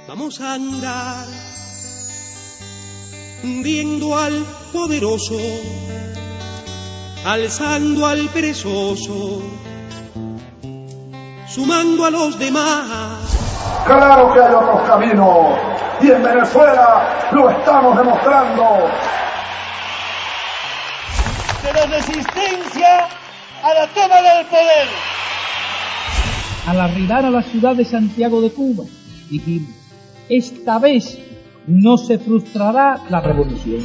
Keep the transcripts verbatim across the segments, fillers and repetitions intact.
Vamos a andar viendo al poderoso, alzando al perezoso, sumando a los demás. Claro que hay otros caminos, y en Venezuela lo estamos demostrando. De la resistencia a la toma del poder. Al arribar a la ciudad de Santiago de Cuba, dijimos, esta vez no se frustrará la revolución.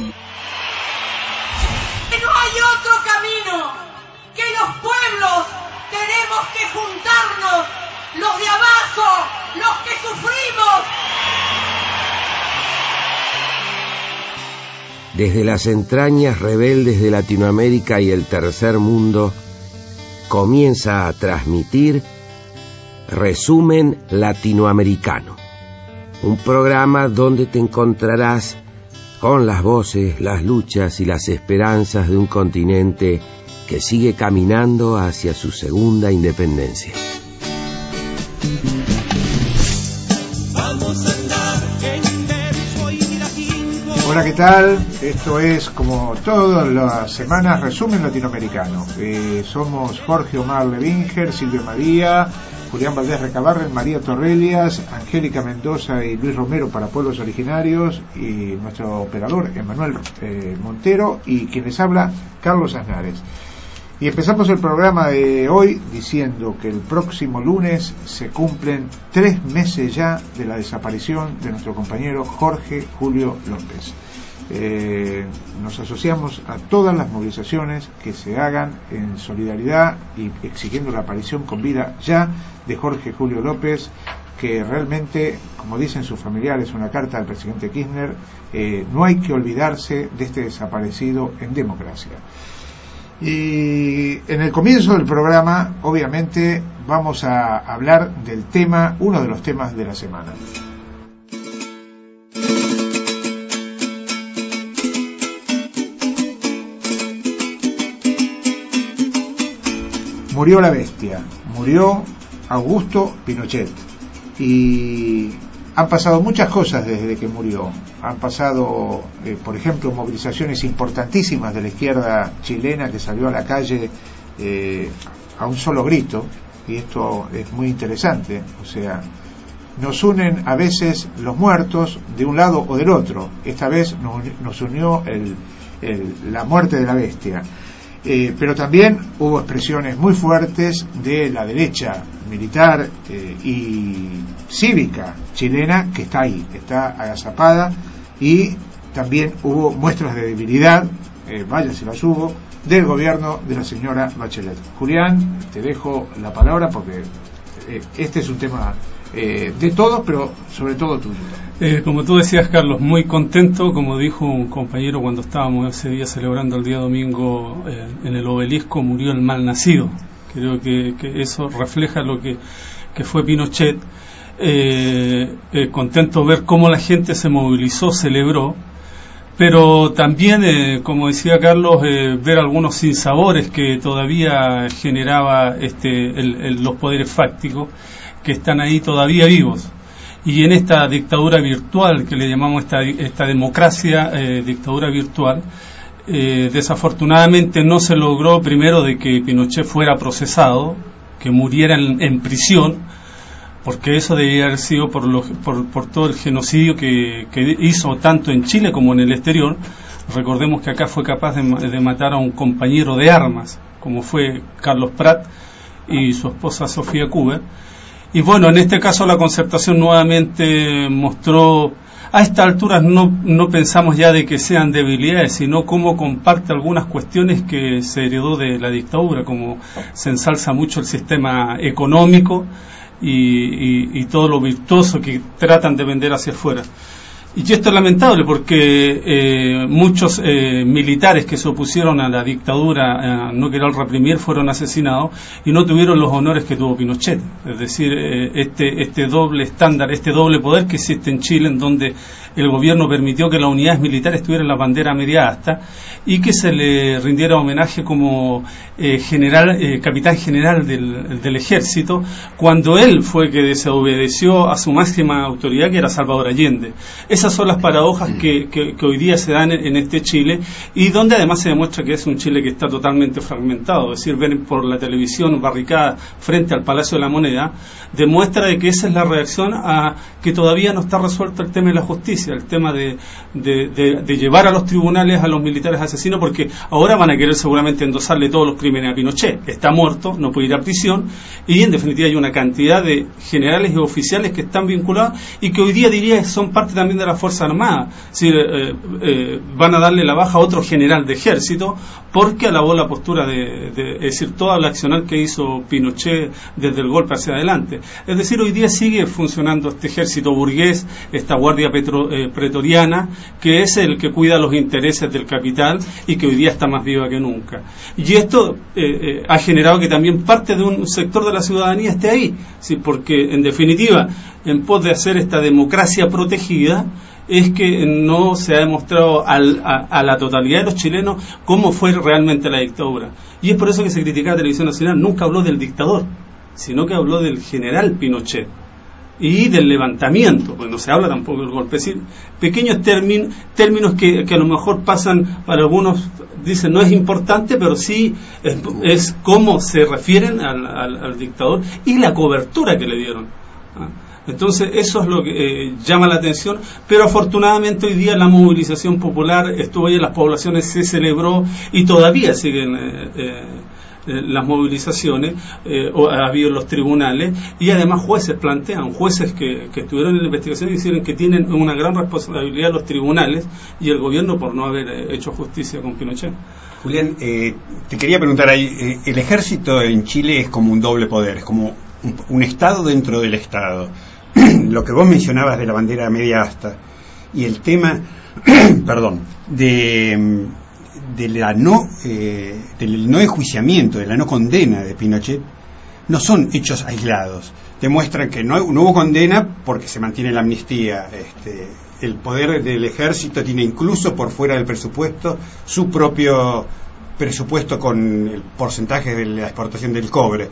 Que no hay otro camino, que los pueblos tenemos que juntarnos, los de abajo, los que sufrimos. Desde las entrañas rebeldes de Latinoamérica y el tercer mundo, comienza a transmitir Resumen Latinoamericano, un programa donde te encontrarás con las voces, las luchas y las esperanzas de un continente que sigue caminando hacia su segunda independencia. Vamos a andar en verso y latín. Hola, ¿qué tal? Esto es, como todas las semanas, Resumen Latinoamericano. Eh, somos Jorge Omar Levinger, Silvia María, Julián Valdés Recabarren, María Torrelias, Angélica Mendoza y Luis Romero para Pueblos Originarios, y nuestro operador Emanuel eh, Montero, y quien les habla, Carlos Aznares. Y empezamos el programa de hoy diciendo que el próximo lunes se cumplen tres meses ya de la desaparición de nuestro compañero Jorge Julio López. Eh, nos asociamos a todas las movilizaciones que se hagan en solidaridad y exigiendo la aparición con vida ya de Jorge Julio López, que realmente, como dicen sus familiares, una carta al presidente Kirchner, eh, no hay que olvidarse de este desaparecido en democracia. Y en el comienzo del programa, obviamente, vamos a hablar del tema, uno de los temas de la semana. Murió la bestia, murió Augusto Pinochet, y han pasado muchas cosas desde que murió. Han pasado, eh, por ejemplo, movilizaciones importantísimas de la izquierda chilena que salió a la calle eh, a un solo grito, y esto es muy interesante. O sea, nos unen a veces los muertos de un lado o del otro. Esta vez nos, nos unió el, el, la muerte de la bestia. Eh, pero también hubo expresiones muy fuertes de la derecha militar eh, y cívica chilena, que está ahí, está agazapada, y también hubo muestras de debilidad, eh, vaya si las hubo, del gobierno de la señora Bachelet. Julián, te dejo la palabra porque eh, este es un tema eh, de todos, pero sobre todo tuyo. Eh, como tú decías, Carlos, muy contento, como dijo un compañero cuando estábamos ese día celebrando el día domingo eh, en el obelisco, murió el mal nacido. Creo que, que eso refleja lo que, que fue Pinochet. Eh, eh, contento ver cómo la gente se movilizó, celebró, pero también, eh, como decía Carlos, eh, ver algunos sinsabores que todavía generaba este, el, el, los poderes fácticos, que están ahí todavía vivos. Y en esta dictadura virtual, que le llamamos esta, esta democracia, eh, dictadura virtual, eh, desafortunadamente no se logró primero de que Pinochet fuera procesado, que muriera en, en prisión, porque eso debía haber sido por, lo, por, por todo el genocidio que, que hizo tanto en Chile como en el exterior. Recordemos que acá fue capaz de, de matar a un compañero de armas, como fue Carlos Prat y su esposa Sofía Cuber. Y bueno, en este caso la Concertación nuevamente mostró, a estas alturas no, no pensamos ya de que sean debilidades, sino cómo comparte algunas cuestiones que se heredó de la dictadura, como se ensalza mucho el sistema económico y, y, y todo lo virtuoso que tratan de vender hacia afuera. Y esto es lamentable porque eh, muchos eh, militares que se opusieron a la dictadura, eh, no querer reprimir, fueron asesinados y no tuvieron los honores que tuvo Pinochet. Es decir, eh, este, este doble estándar, este doble poder que existe en Chile, en donde el gobierno permitió que las unidades militares tuvieran la bandera media asta y que se le rindiera homenaje como eh, general, eh, capitán general del, del ejército, cuando él fue que desobedeció a su máxima autoridad, que era Salvador Allende. Esas son las paradojas que, que, que hoy día se dan en, en este Chile, y donde además se demuestra que es un Chile que está totalmente fragmentado. Es decir, ver por la televisión barricada frente al Palacio de la Moneda demuestra de que esa es la reacción a que todavía no está resuelto el tema de la justicia, el tema de, de, de, de llevar a los tribunales a los militares asesinos, porque ahora van a querer seguramente endosarle todos los crímenes a Pinochet. Está muerto, no puede ir a prisión, y en definitiva hay una cantidad de generales y oficiales que están vinculados y que hoy día diría son parte también de la Fuerza Armada. Es decir, eh, eh, van a darle la baja a otro general de ejército porque alabó la postura de, de es decir, toda la accional que hizo Pinochet desde el golpe hacia adelante. Es decir, hoy día sigue funcionando este ejército burgués, esta guardia petro, eh, pretoriana, que es el que cuida los intereses del capital y que hoy día está más viva que nunca. Y esto eh, eh, ha generado que también parte de un sector de la ciudadanía esté ahí, ¿sí? Porque en definitiva, en pos de hacer esta democracia protegida, es que no se ha demostrado al, a, a la totalidad de los chilenos cómo fue realmente la dictadura. Y es por eso que se critica a Televisión Nacional. Nunca habló del dictador, sino que habló del general Pinochet y del levantamiento, pues no se habla tampoco del golpe. Es decir, pequeños términ, términos que, que a lo mejor pasan para algunos, dicen no es importante, pero sí es, es cómo se refieren al, al, al dictador y la cobertura que le dieron. ¿Ah? Entonces eso es lo que eh, llama la atención, pero afortunadamente hoy día la movilización popular estuvo ahí en las poblaciones, se celebró y todavía siguen eh, eh, las movilizaciones, eh, o ha habido en los tribunales, y además jueces plantean, jueces que, que estuvieron en la investigación y dijeron que tienen una gran responsabilidad los tribunales y el gobierno por no haber hecho justicia con Pinochet. Julián, eh, te quería preguntar ahí, eh, el ejército en Chile es como un doble poder, es como un, un Estado dentro del Estado. Lo que vos mencionabas de la bandera media asta y el tema perdón de, de la no eh, del no enjuiciamiento, de la no condena de Pinochet, no son hechos aislados, demuestran que no, no hubo condena porque se mantiene la amnistía. Este, el poder del ejército tiene incluso por fuera del presupuesto su propio presupuesto con el porcentaje de la exportación del cobre.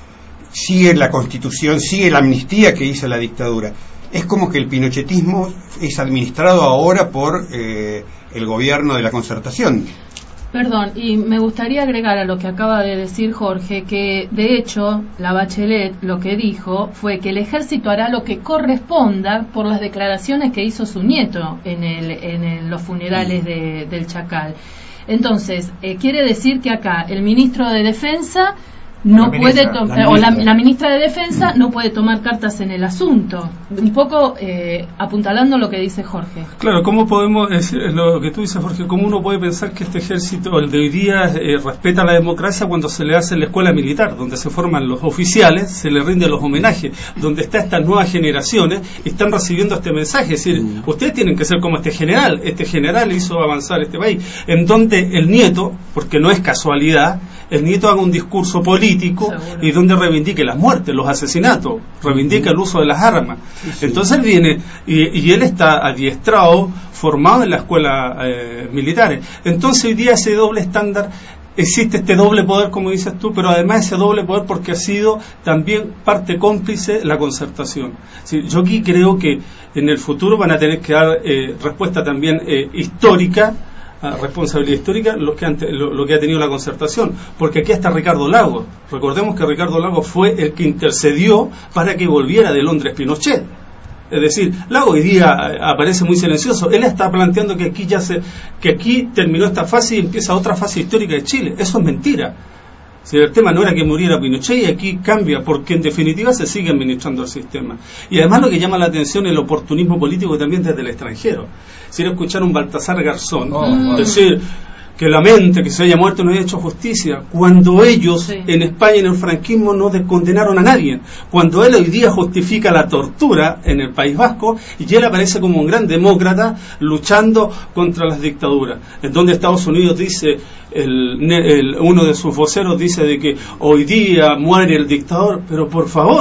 Sigue la Constitución, sigue la amnistía que hizo la dictadura. Es como que el pinochetismo es administrado ahora por eh, el gobierno de la Concertación. Perdón, y me gustaría agregar a lo que acaba de decir Jorge, que de hecho la Bachelet lo que dijo fue que el ejército hará lo que corresponda por las declaraciones que hizo su nieto en, el, en el, los funerales de, del Chacal. Entonces, eh, quiere decir que acá el ministro de Defensa no puede tomar, o la, la ministra de Defensa no puede tomar cartas en el asunto. Un poco eh, apuntalando lo que dice Jorge. Claro, ¿cómo podemos decir lo que tú dices, Jorge? ¿Cómo uno puede pensar que este ejército, el de hoy día, eh, respeta la democracia cuando se le hace en la escuela militar, donde se forman los oficiales, se le rinden los homenajes, donde están estas nuevas generaciones y están recibiendo este mensaje? Es decir, mm. ustedes tienen que ser como este general. Este general hizo avanzar este país, en donde el nieto, porque no es casualidad, el nieto haga un discurso político Seguro. Y donde reivindique las muertes, los asesinatos, reivindica el uso de las armas. Sí, sí. Entonces él viene y, y él está adiestrado, formado en la escuela eh, militar. Entonces hoy día ese doble estándar, existe este doble poder, como dices tú, pero además ese doble poder porque ha sido también parte cómplice la Concertación. Sí, yo aquí creo que en el futuro van a tener que dar eh, respuesta también eh, histórica, responsabilidad histórica lo que, han, lo, lo que ha tenido la Concertación, porque aquí está Ricardo Lagos. Recordemos que Ricardo Lagos fue el que intercedió para que volviera de Londres Pinochet. Es decir, Lagos hoy día aparece muy silencioso. Él está planteando que aquí ya se, que aquí terminó esta fase y empieza otra fase histórica de Chile. Eso es mentira. Si el tema no era que muriera Pinochet, y aquí cambia, porque en definitiva se sigue administrando el sistema. Y además lo que llama la atención es el oportunismo político también desde el extranjero. Si era escuchar a un Baltasar Garzón oh, decir que lamente que se haya muerto no haya hecho justicia, cuando ellos sí. en España en el franquismo no condenaron a nadie, cuando él hoy día justifica la tortura en el País Vasco y él aparece como un gran demócrata luchando contra las dictaduras, en donde Estados Unidos dice, el, el, uno de sus voceros dice de que hoy día muere el dictador, pero por favor,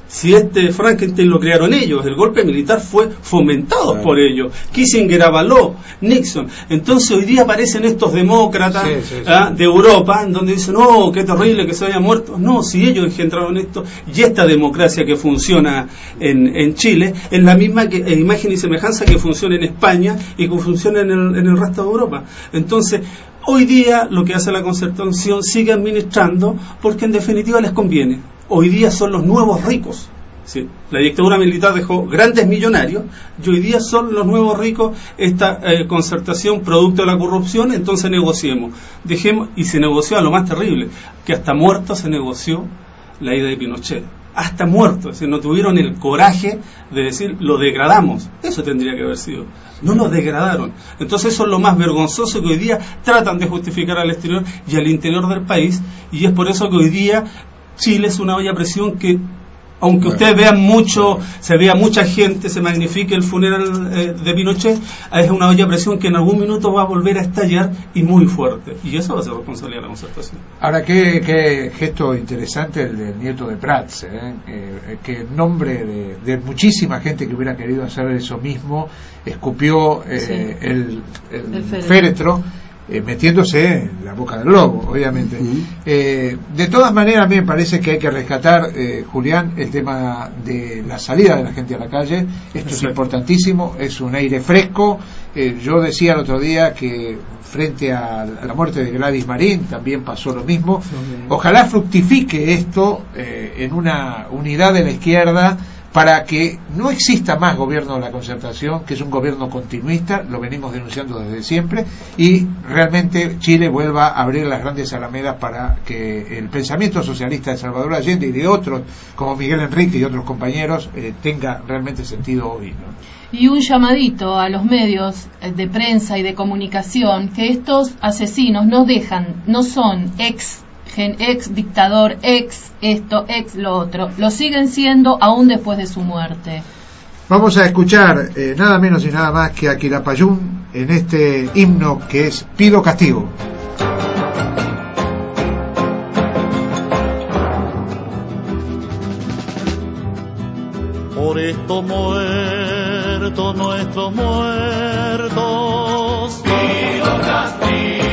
Si este Frankenstein lo crearon ellos, el golpe militar fue fomentado claro. por ellos. Kissinger avaló, Nixon. Entonces hoy día aparecen estos demócratas sí, sí, sí. ¿ah? de Europa, en donde dicen, no, qué terrible que se haya muerto. No, si ellos engendraron esto, y esta democracia que funciona en, en Chile, es la misma que, en imagen y semejanza que funciona en España y que funciona en el, en el resto de Europa. Entonces, hoy día lo que hace la Concertación sigue administrando porque en definitiva les conviene. Hoy día son los nuevos ricos. ¿Sí? La dictadura militar dejó grandes millonarios y hoy día son los nuevos ricos esta eh, concertación producto de la corrupción. Entonces negociemos, dejemos, y se negoció a lo más terrible, que hasta muerto se negoció la ida de Pinochet, hasta muerto, es decir, no tuvieron el coraje de decir lo degradamos. Eso tendría que haber sido, no lo degradaron. Entonces eso es lo más vergonzoso que hoy día tratan de justificar al exterior y al interior del país, y es por eso que hoy día Chile es una olla a presión que, aunque bueno, ustedes vean mucho, se vea mucha gente, se magnifique el funeral eh, de Pinochet, es una olla a presión que en algún minuto va a volver a estallar y muy fuerte, y eso va a ser responsabilidad de la Concertación. Ahora, qué, qué gesto interesante el del nieto de Prats, ¿eh? Eh, que en nombre de, de muchísima gente que hubiera querido hacer eso mismo, escupió eh, sí. el, el, el féretro, féretro Eh, metiéndose en la boca del lobo, obviamente. Uh-huh. Eh, de todas maneras, a mí me parece que hay que rescatar, eh, Julián, el tema de la salida de la gente a la calle. Esto es importantísimo, es un aire fresco. Eh, yo decía el otro día que frente a la muerte de Gladys Marín también pasó lo mismo. Uh-huh. Ojalá fructifique esto eh, en una unidad de la izquierda, para que no exista más gobierno de la Concertación, que es un gobierno continuista, lo venimos denunciando desde siempre, y realmente Chile vuelva a abrir las grandes alamedas para que el pensamiento socialista de Salvador Allende y de otros, como Miguel Enrique y otros compañeros, eh, tenga realmente sentido hoy, ¿no? Y un llamadito a los medios de prensa y de comunicación, que estos asesinos no dejan, no son ex ex dictador, ex esto, ex lo otro, lo siguen siendo aún después de su muerte. Vamos a escuchar eh, nada menos y nada más que a Quilapayún en este himno que es Pido Castigo. Por estos muertos, nuestros muertos, pido castigo.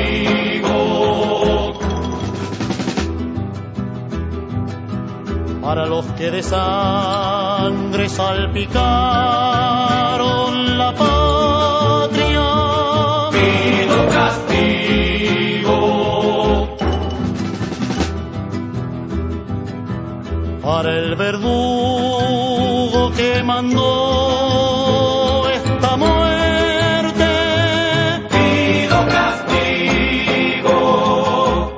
Para los que de sangre salpicaron la patria, pido castigo. Para el verdugo que mandó esta muerte, pido castigo.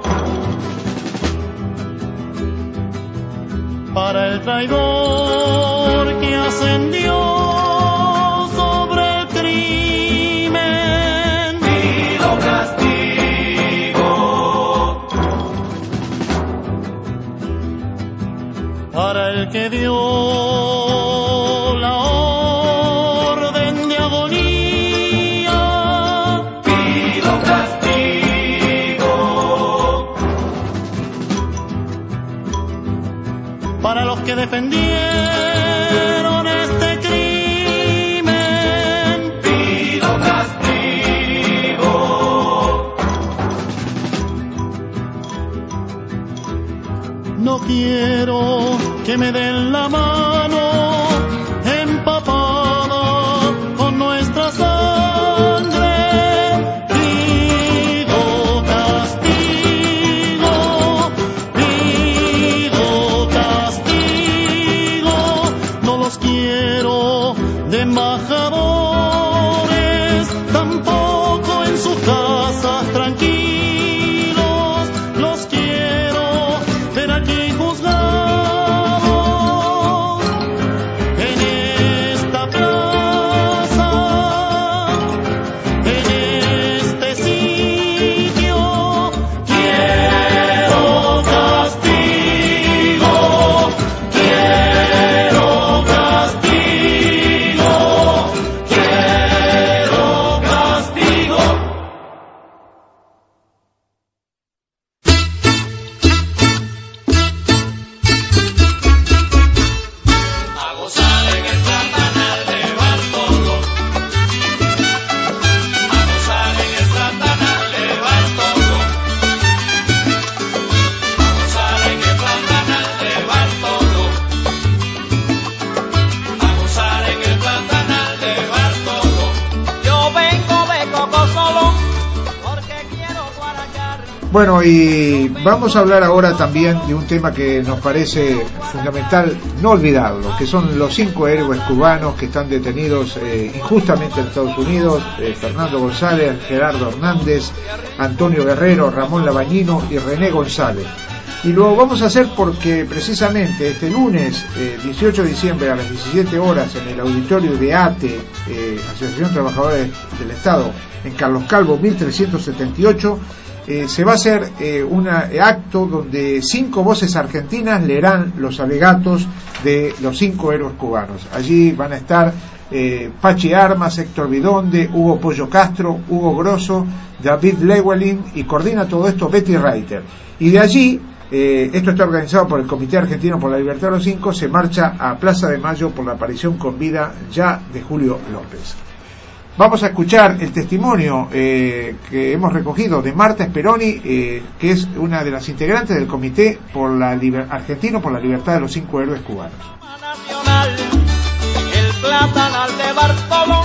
Para el traidor que ascendió sobre el crimen, pido castigo. Para el que dio la orden de agonía, pido castigo. Para los que defendieron este crimen, pido castigo. No quiero que me den la mano empapada con nuestra sangre, pido castigo, pido castigo. No los quiero de embajadores, tampoco en sus casas tranquilos. Los quiero ver aquí juzgados en esta plaza, en este sitio. Quiero castigo, quiero castigo, quiero castigo. Bueno, y vamos a hablar ahora también de un tema que nos parece fundamental no olvidarlo, que son los cinco héroes cubanos que están detenidos eh, injustamente en Estados Unidos, eh, Fernando González, Gerardo Hernández, Antonio Guerrero, Ramón Labañino y René González. Y lo vamos a hacer porque precisamente este lunes, eh, dieciocho de diciembre a las diecisiete horas, en el auditorio de A T E, eh, Asociación de Trabajadores del Estado, en Carlos Calvo mil trescientos setenta y ocho, Eh, se va a hacer eh, un acto donde cinco voces argentinas leerán los alegatos de los cinco héroes cubanos. Allí van a estar eh, Pachi Armas, Héctor Bidonde, Hugo Pollo Castro, Hugo Grosso, David Llewellyn, y coordina todo esto Betty Reiter. Y de allí, eh, esto está organizado por el Comité Argentino por la Libertad de los Cinco, se marcha a Plaza de Mayo por la aparición con vida ya de Julio López. Vamos a escuchar el testimonio eh, que hemos recogido de Marta Speroni, eh, que es una de las integrantes del Comité por la Liber- Argentino por la Libertad de los Cinco Héroes Cubanos. El platanal de Bartolón.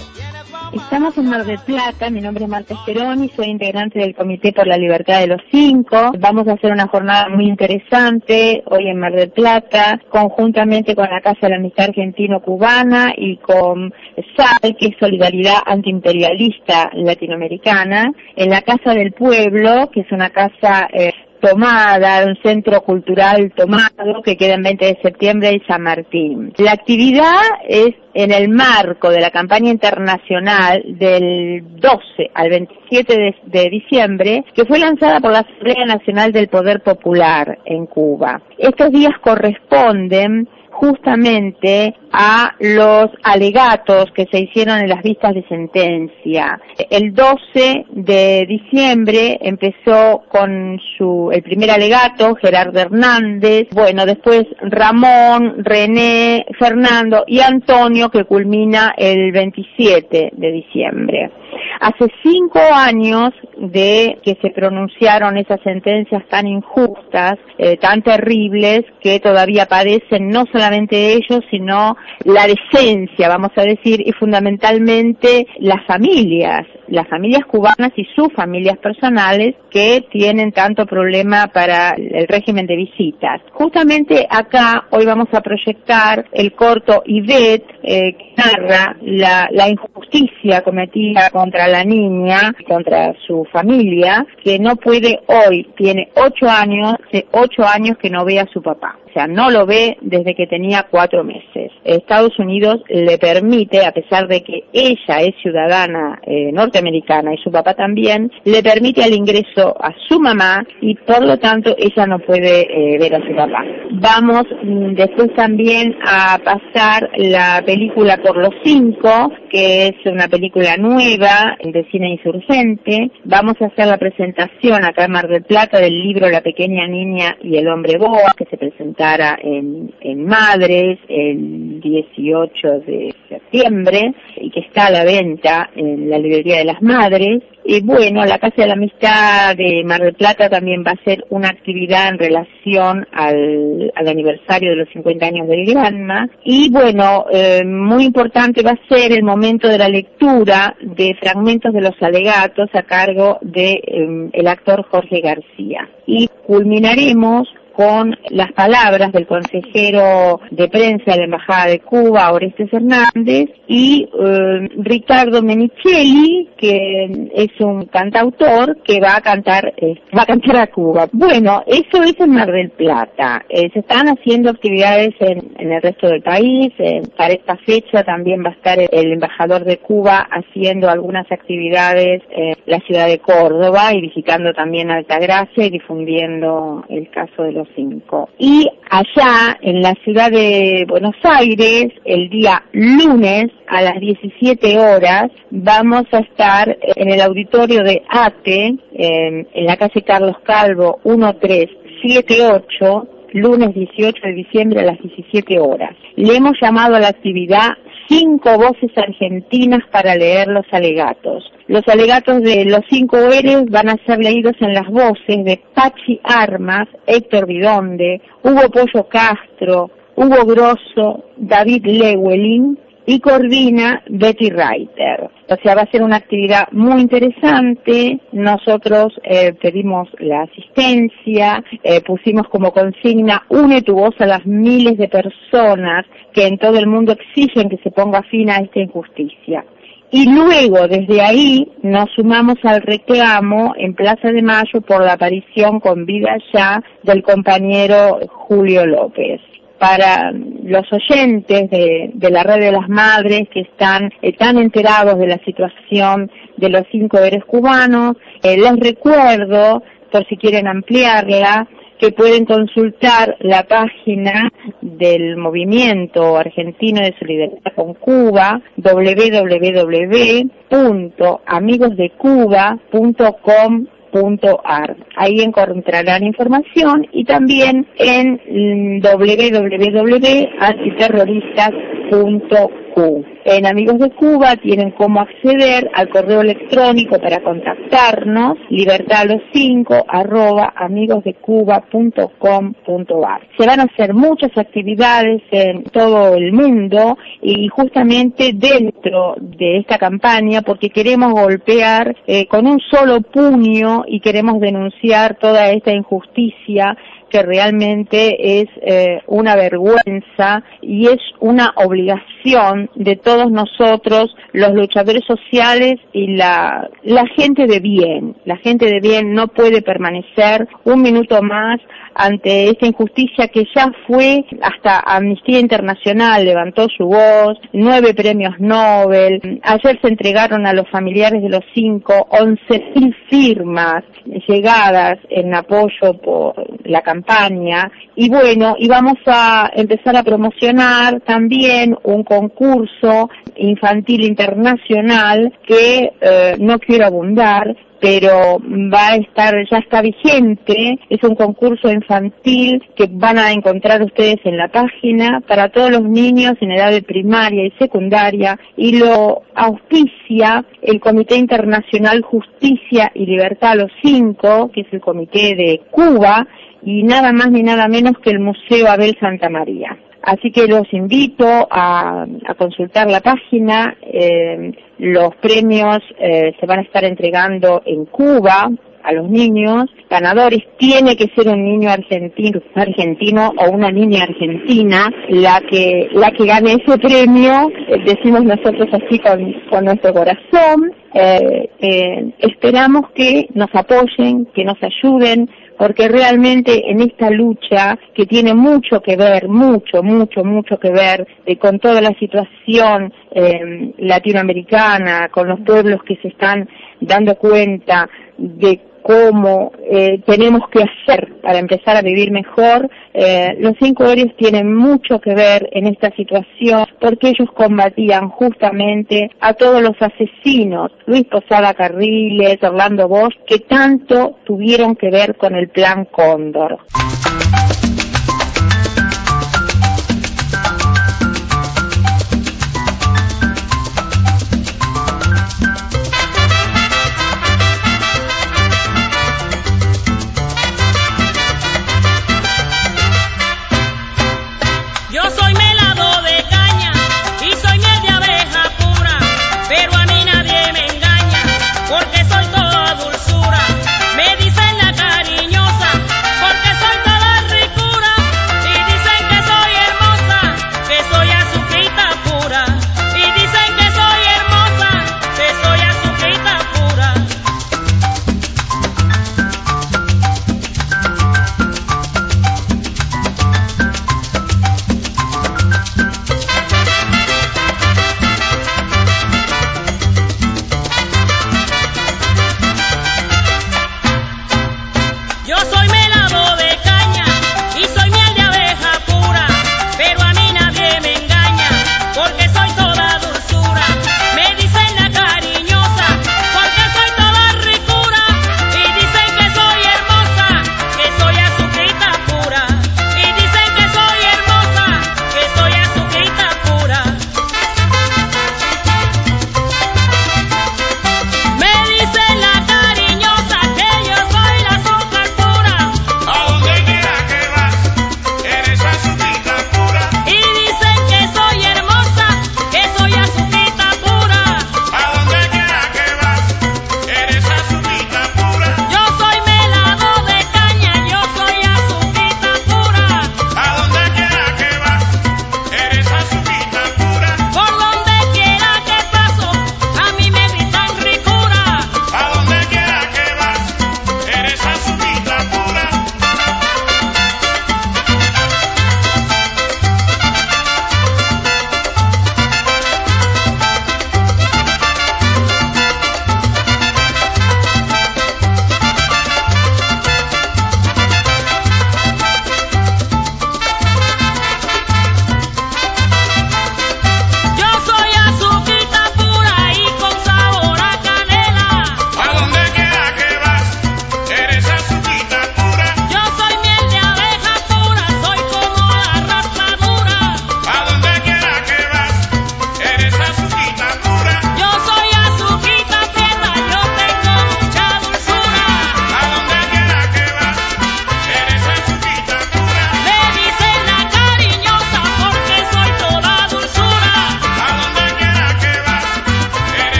Estamos en Mar del Plata, mi nombre es Marta Speroni, soy integrante del Comité por la Libertad de los Cinco. Vamos a hacer una jornada muy interesante hoy en Mar del Plata, conjuntamente con la Casa de la Amistad Argentino-Cubana y con S A L, que es Solidaridad Antiimperialista Latinoamericana, en la Casa del Pueblo, que es una casa eh, tomada, un centro cultural tomado que queda en veinte de septiembre y San Martín. La actividad es en el marco de la campaña internacional del doce al veintisiete de, de diciembre, que fue lanzada por la Asamblea Nacional del Poder Popular en Cuba. Estos días corresponden justamente a los alegatos que se hicieron en las vistas de sentencia. El doce de diciembre empezó con su el primer alegato, Gerardo Hernández, bueno, después Ramón, René, Fernando y Antonio, que culmina el veintisiete de diciembre. Hace cinco años de que se pronunciaron esas sentencias tan injustas, eh, tan terribles, que todavía padecen no solamente ellos, sino la decencia, vamos a decir, y fundamentalmente las familias, las familias cubanas y sus familias personales que tienen tanto problema para el régimen de visitas. Justamente acá hoy vamos a proyectar el corto Ivette, eh, que narra la, la injusticia cometida contra la niña, contra su familia, que no puede hoy, tiene ocho años, hace ocho años que no ve a su papá. O sea, no lo ve desde que tenía cuatro meses. Estados Unidos le permite, a pesar de que ella es ciudadana eh, norteamericana y su papá también, le permite el ingreso a su mamá y por lo tanto ella no puede eh, ver a su papá. Vamos mm, después también a pasar la película Por los Cinco, que es una película nueva de cine insurgente. Vamos a hacer la presentación acá en Mar del Plata del libro La Pequeña Niña y el Hombre Boa, que se presentara en, en Madres el dieciocho de septiembre y que está a la venta en la librería de las Madres. Y bueno, la Casa de la Amistad de Mar del Plata también va a hacer una actividad en relación al, al aniversario de los cincuenta años del Granma. Y bueno, eh, muy importante va a ser el momento de la lectura de fragmentos de los alegatos a cargo de eh, el actor Jorge García. Y culminaremos con las palabras del consejero de prensa de la Embajada de Cuba, Orestes Hernández, y eh, Ricardo Menichelli, que es un cantautor que va a cantar eh, va a cantar a Cuba. Bueno, eso es en Mar del Plata. Eh, se están haciendo actividades en, en el resto del país. Eh, para esta fecha también va a estar el, el embajador de Cuba haciendo algunas actividades en la ciudad de Córdoba y visitando también Altagracia y difundiendo el caso de los cinco. Y allá en la ciudad de Buenos Aires, el día lunes a las diecisiete horas, vamos a estar en el auditorio de A T E, en, en la calle Carlos Calvo uno tres siete ocho, lunes dieciocho de diciembre a las diecisiete horas. Le hemos llamado a la actividad Cinco Voces Argentinas para leer los alegatos. Los alegatos de los cinco héroes van a ser leídos en las voces de Pachi Armas, Héctor Bidonde, Hugo Pollo Castro, Hugo Grosso, David Llewellyn y coordina Betty Reiter. O sea, va a ser una actividad muy interesante. Nosotros eh, pedimos la asistencia, eh, pusimos como consigna: une tu voz a las miles de personas que en todo el mundo exigen que se ponga fin a esta injusticia. Y luego, desde ahí, nos sumamos al reclamo en Plaza de Mayo por la aparición con vida ya del compañero Julio López. Para los oyentes de, de la Red de las Madres que están eh, tan enterados de la situación de los cinco héroes cubanos, eh, les recuerdo, por si quieren ampliarla, que pueden consultar la página del Movimiento Argentino de Solidaridad con Cuba, doble u doble u doble u punto amigos de cuba punto com punto a r. Ahí encontrarán información, y también en doble u doble u doble u punto antiterroristas punto cu. En Amigos de Cuba tienen cómo acceder al correo electrónico para contactarnos, libertad a los cinco arroba amigos de cuba punto com punto a r. Se van a hacer muchas actividades en todo el mundo, y justamente dentro de esta campaña, porque queremos golpear eh, con un solo puño y queremos denunciar toda esta injusticia que realmente es eh, una vergüenza, y es una obligación de todos nosotros, los luchadores sociales y la, la gente de bien. La gente de bien no puede permanecer un minuto más ante esta injusticia que ya fue, hasta Amnistía Internacional levantó su voz, nueve premios Nobel. Ayer se entregaron a los familiares de los cinco once mil firmas llegadas en apoyo por la campaña, y bueno, y vamos a empezar a promocionar también un concurso infantil internacional que eh, no quiero abundar, pero va a estar, ya está vigente. Es un concurso infantil que van a encontrar ustedes en la página, para todos los niños en edad de primaria y secundaria, y lo auspicia el Comité Internacional Justicia y Libertad a los cinco, que es el comité de Cuba, y nada más ni nada menos que el Museo Abel Santa María. Así que los invito a, a consultar la página. Eh, los premios eh, se van a estar entregando en Cuba a los niños ganadores. Tiene que ser un niño argentino, argentino o una niña argentina la que la que gane ese premio. Eh, decimos nosotros así con, con nuestro corazón. Eh, eh, esperamos que nos apoyen, que nos ayuden, porque realmente en esta lucha, que tiene mucho que ver, mucho, mucho, mucho que ver eh, con toda la situación eh, latinoamericana, con los pueblos que se están dando cuenta de cómo eh, tenemos que hacer para empezar a vivir mejor, eh, los cinco héroes tienen mucho que ver en esta situación, porque ellos combatían justamente a todos los asesinos, Luis Posada Carriles, Orlando Bosch, que tanto tuvieron que ver con el Plan Cóndor. Porque soy toda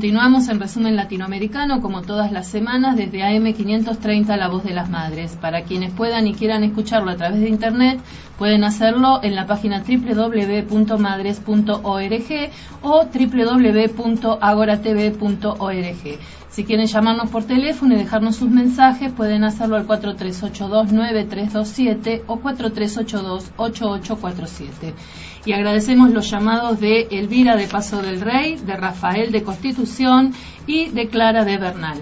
Continuamos en Resumen Latinoamericano, como todas las semanas, desde A M quinientos treinta, La Voz de las Madres. Para quienes puedan y quieran escucharlo a través de Internet, pueden hacerlo en la página doble u doble u doble u punto madres punto org o doble u doble u doble u punto agora t v punto org. Si quieren llamarnos por teléfono y dejarnos sus mensajes, pueden hacerlo al cuatro tres ocho dos nueve tres dos siete o cuatro tres ocho dos ocho ocho cuatro siete. Y agradecemos los llamados de Elvira de Paso del Rey, de Rafael de Constitución y de Clara de Bernal.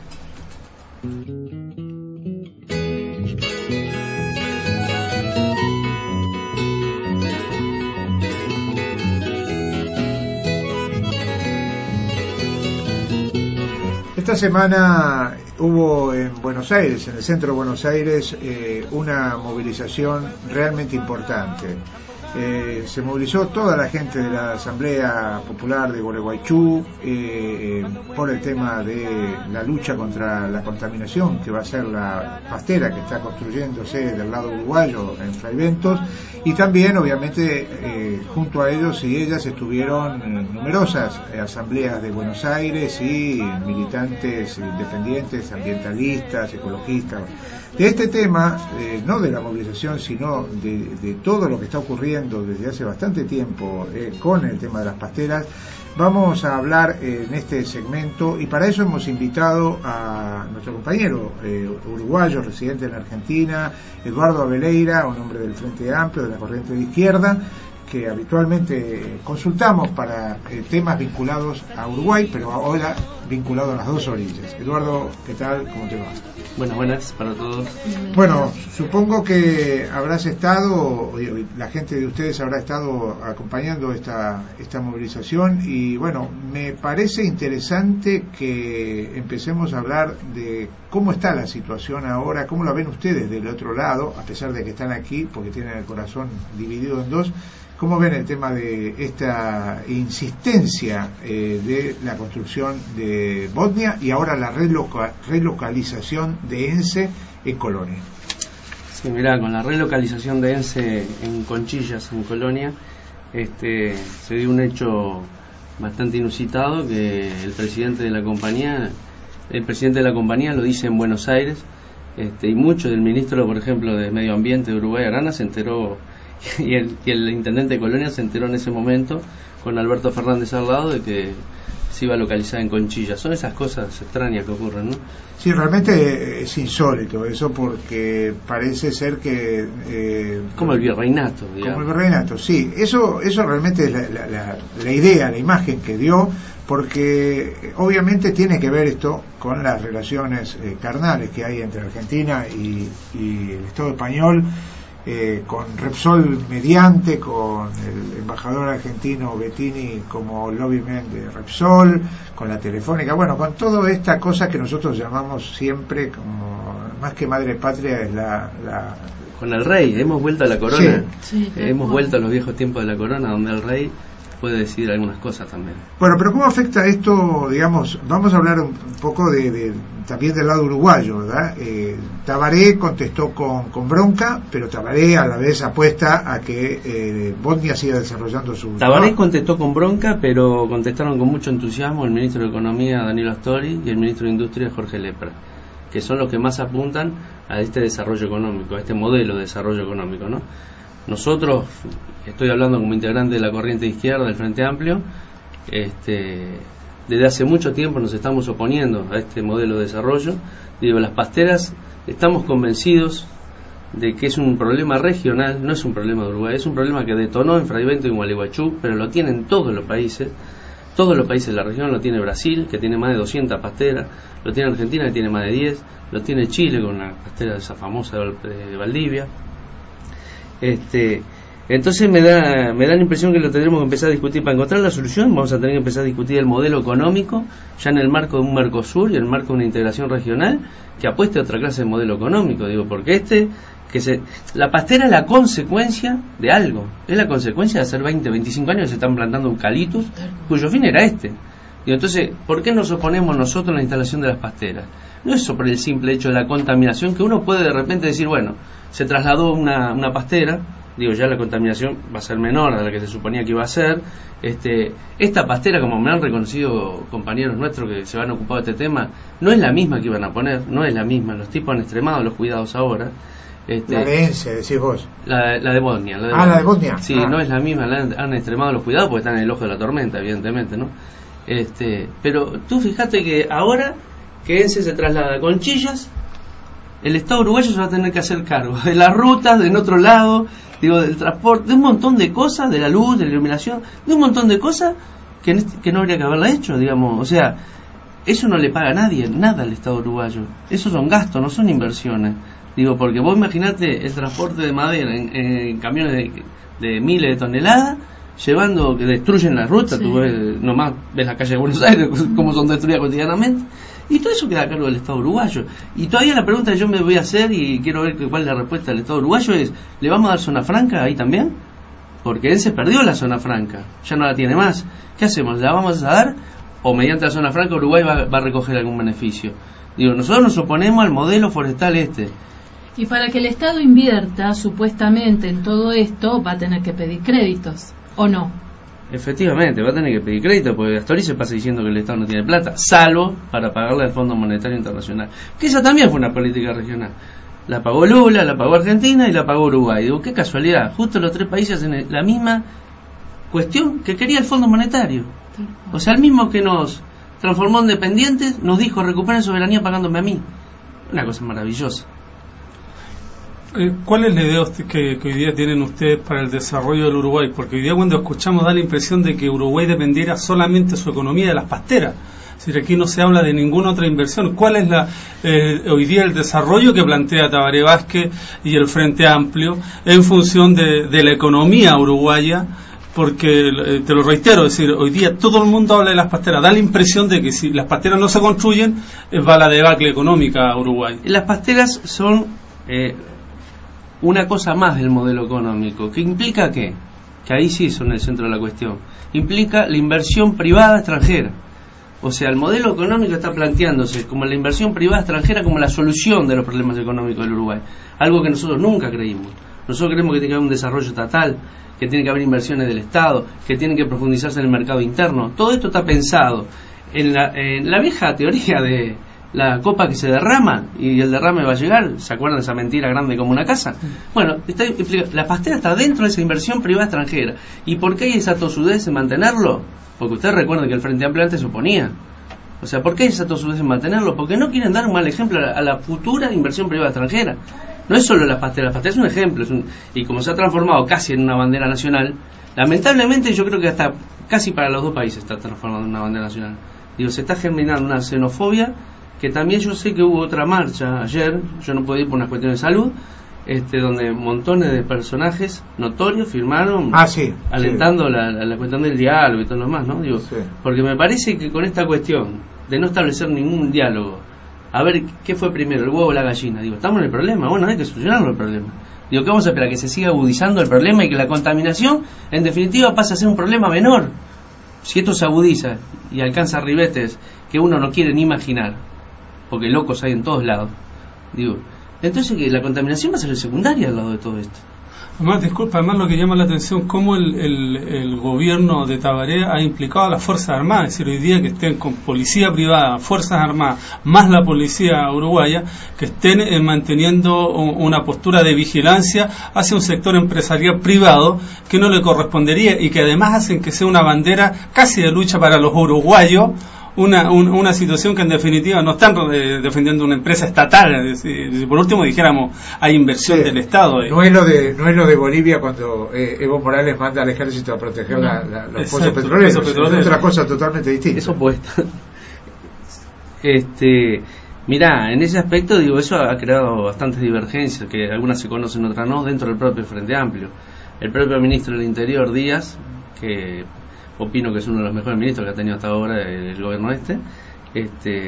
Esta semana hubo en Buenos Aires, en el centro de Buenos Aires, eh, una movilización realmente importante. Eh, se movilizó toda la gente de la Asamblea Popular de Gualeguaychú eh, por el tema de la lucha contra la contaminación, que va a ser la pastera que está construyéndose del lado uruguayo en Fraiventos, y también obviamente eh, junto a ellos y ellas estuvieron eh, numerosas eh, asambleas de Buenos Aires y militantes independientes, ambientalistas, ecologistas. De este tema, eh, no de la movilización, sino de, de todo lo que está ocurriendo desde hace bastante tiempo eh, con el tema de las pasteras, vamos a hablar eh, en este segmento, y para eso hemos invitado a nuestro compañero eh, uruguayo, residente en Argentina, Eduardo Abeleira, un hombre del Frente Amplio, de la corriente de izquierda, que habitualmente consultamos para eh, temas vinculados a Uruguay, pero ahora vinculado a las dos orillas. Eduardo, ¿qué tal? ¿Cómo te va? Buenas, buenas para todos. Bueno, supongo que habrás estado, la gente de ustedes habrá estado acompañando esta, esta movilización, y bueno, me parece interesante que empecemos a hablar de cómo está la situación ahora, cómo la ven ustedes del otro lado, a pesar de que están aquí, porque tienen el corazón dividido en dos. ¿Cómo ven el tema de esta insistencia eh, de la construcción de Bodnia y ahora la reloca- relocalización de ENSE en Colonia? Sí, mirá, con la relocalización de ENSE en Conchillas, en Colonia, este, se dio un hecho bastante inusitado, que el presidente de la compañía, el presidente de la compañía lo dice en Buenos Aires, este, y mucho del ministro, por ejemplo, de Medio Ambiente de Uruguay, Arana, se enteró. Y el, y el intendente de Colonia se enteró en ese momento, con Alberto Fernández al lado, de que se iba a localizar en Conchillas. Son esas cosas extrañas que ocurren, ¿no? Sí, realmente es insólito eso, porque parece ser que... Eh, como el virreinato, Como digamos. el virreinato, sí. Eso, eso realmente es la, la, la, la idea, la imagen que dio, porque obviamente tiene que ver esto con las relaciones eh, carnales que hay entre Argentina y, y el Estado español, Eh, con Repsol mediante, con el embajador argentino Bettini como lobbyman de Repsol, con la Telefónica, bueno, con toda esta cosa que nosotros llamamos siempre como, más que madre patria, es la... la... Con el rey, hemos vuelto a la corona, sí. Sí, eh, hemos vuelto a los viejos tiempos de la corona, donde el rey puede decidir algunas cosas también. Bueno, pero ¿cómo afecta esto, digamos, vamos a hablar un poco de, de también del lado uruguayo, ¿verdad? Eh, Tabaré contestó con, con bronca, pero Tabaré a la vez apuesta a que eh, Bodnia siga desarrollando su... Tabaré ¿no? contestó con bronca, pero contestaron con mucho entusiasmo el ministro de Economía, Danilo Astori, y el ministro de Industria, Jorge Lepra, que son los que más apuntan a este desarrollo económico, a este modelo de desarrollo económico, ¿no? Nosotros, estoy hablando como integrante de la corriente izquierda del Frente Amplio, este, desde hace mucho tiempo nos estamos oponiendo a este modelo de desarrollo. Digo, las pasteras, estamos convencidos de que es un problema regional, no es un problema de Uruguay, es un problema que detonó en Fraiventos y en Gualeguaychú, pero lo tienen todos los países, todos los países de la región. Lo tiene Brasil, que tiene más de doscientas pasteras, lo tiene Argentina, que tiene más de diez, lo tiene Chile con la pastera esa famosa de Valdivia. Este, entonces me da me da la impresión que lo tendremos que empezar a discutir. Para encontrar la solución vamos a tener que empezar a discutir el modelo económico, ya en el marco de un Mercosur y en el marco de una integración regional que apueste a otra clase de modelo económico, digo, porque este que se la pastera es la consecuencia de algo, es la consecuencia de hacer veinte, veinticinco años que se están plantando eucaliptus, cuyo fin era este. Digo, entonces, ¿por qué nos oponemos nosotros a la instalación de las pasteras? No es sobre el simple hecho de la contaminación, que uno puede de repente decir, bueno, se trasladó una, una pastera digo, ya la contaminación va a ser menor a la que se suponía que iba a ser. Este, esta pastera, como me han reconocido compañeros nuestros que se van a ocupar de este tema, no es la misma que iban a poner, no es la misma. Los tipos han extremado los cuidados ahora. Este, la de Ence, decís vos. La, la de Bosnia. La de ah, Bosnia. la de Bosnia. Sí, ah. no es la misma, la han, han extremado los cuidados porque están en el ojo de la tormenta, evidentemente, ¿no? Este, pero tú fíjate que ahora que Ence se traslada con Chillas, el Estado uruguayo se va a tener que hacer cargo de las rutas, de en otro lado, digo, del transporte, de un montón de cosas, de la luz, de la iluminación, de un montón de cosas que, en este, que no habría que haberla hecho, digamos. O sea, eso no le paga a nadie, nada al Estado uruguayo. Esos son gastos, no son inversiones. Digo, porque vos imaginate el transporte de madera en, en camiones de, de miles de toneladas, llevando, que destruyen la ruta, sí. Tú ves, nomás ves la calle de Buenos Aires, cómo son destruidas cotidianamente. Y todo eso queda a cargo del Estado uruguayo. Y todavía la pregunta que yo me voy a hacer, y quiero ver cuál es la respuesta del Estado uruguayo, es, ¿le vamos a dar zona franca ahí también? Porque él se perdió la zona franca, ya no la tiene más. ¿Qué hacemos? ¿La vamos a dar? ¿O mediante la zona franca Uruguay va, va a recoger algún beneficio? Digo, nosotros nos oponemos al modelo forestal este. Y para que el Estado invierta, supuestamente, en todo esto, va a tener que pedir créditos, ¿o no? Efectivamente, va a tener que pedir crédito, porque hasta hoy se pasa diciendo que el Estado no tiene plata, salvo para pagarle al Fondo Monetario Internacional, que esa también fue una política regional. La pagó Lula, la pagó Argentina y la pagó Uruguay. Digo, qué casualidad, justo los tres países en la misma cuestión que quería el Fondo Monetario. O sea, el mismo que nos transformó en dependientes, nos dijo, recuperen soberanía pagándome a mí. Una cosa maravillosa. ¿Cuál es la idea que, que hoy día tienen ustedes para el desarrollo del Uruguay? Porque hoy día cuando escuchamos da la impresión de que Uruguay dependiera solamente su economía de las pasteras. Es decir, aquí no se habla de ninguna otra inversión. ¿Cuál es la eh, hoy día el desarrollo que plantea Tabaré Vázquez y el Frente Amplio en función de, de la economía uruguaya? Porque, eh, te lo reitero, es decir, hoy día todo el mundo habla de las pasteras. Da la impresión de que si las pasteras no se construyen, eh, va la debacle económica a Uruguay. Las pasteras son... Eh, una cosa más del modelo económico, que implica ¿qué? Que ahí sí son el centro de la cuestión, implica la inversión privada extranjera. O sea, el modelo económico está planteándose como la inversión privada extranjera como la solución de los problemas económicos del Uruguay, algo que nosotros nunca creímos. Nosotros creemos que tiene que haber un desarrollo estatal, que tiene que haber inversiones del Estado, que tienen que profundizarse en el mercado interno. Todo esto está pensado en la, en la vieja teoría de la copa que se derrama y el derrame va a llegar. ¿Se acuerdan de esa mentira grande como una casa? Bueno, está, la pastera está dentro de esa inversión privada extranjera. ¿Y por qué hay esa tosudez en mantenerlo? Porque ustedes recuerden que el Frente Amplio antes se oponía. O sea, ¿por qué hay esa tosudez en mantenerlo? Porque no quieren dar un mal ejemplo a la, a la futura inversión privada extranjera. No es solo la pastera, la pastera es un ejemplo, es un, y como se ha transformado casi en una bandera nacional, lamentablemente yo creo que hasta casi para los dos países está transformado en una bandera nacional. Digo, se está germinando una xenofobia, que también yo sé que hubo otra marcha ayer, yo no podía ir por una cuestión de salud, este, donde montones de personajes notorios firmaron ah, sí, alentando sí. La, la, la cuestión del diálogo y todo lo demás, ¿no? Digo, sí. Porque me parece que con esta cuestión de no establecer ningún diálogo, a ver qué fue primero, el huevo o la gallina, digo, estamos en el problema, bueno, hay que solucionarlo el problema. Digo, ¿qué vamos a esperar? Que se siga agudizando el problema y que la contaminación, en definitiva, pase a ser un problema menor. Si esto se agudiza y alcanza ribetes que uno no quiere ni imaginar, porque locos hay en todos lados, digo, entonces que la contaminación va a ser secundaria al lado de todo esto. Además, disculpa, además lo que llama la atención, cómo el, el, el gobierno de Tabaré ha implicado a las Fuerzas Armadas, es decir, hoy día que estén con policía privada, Fuerzas Armadas, más la policía uruguaya, que estén eh, manteniendo un, una postura de vigilancia hacia un sector empresarial privado que no le correspondería y que además hacen que sea una bandera casi de lucha para los uruguayos, Una, un, una situación que en definitiva no están eh, defendiendo una empresa estatal. Si por último dijéramos hay inversión sí, del Estado eh. no es lo de no es lo de Bolivia cuando eh, Evo Morales manda al ejército a proteger no. la, la, los Exacto, pozos petroleros, petroleros. Es otra cosa totalmente distinta. Eso puede estar. este mirá, en ese aspecto digo, eso ha creado bastantes divergencias, que algunas se conocen, otras no, dentro del propio Frente Amplio. El propio ministro del Interior, Díaz, que opino que es uno de los mejores ministros que ha tenido hasta ahora el, el gobierno este, este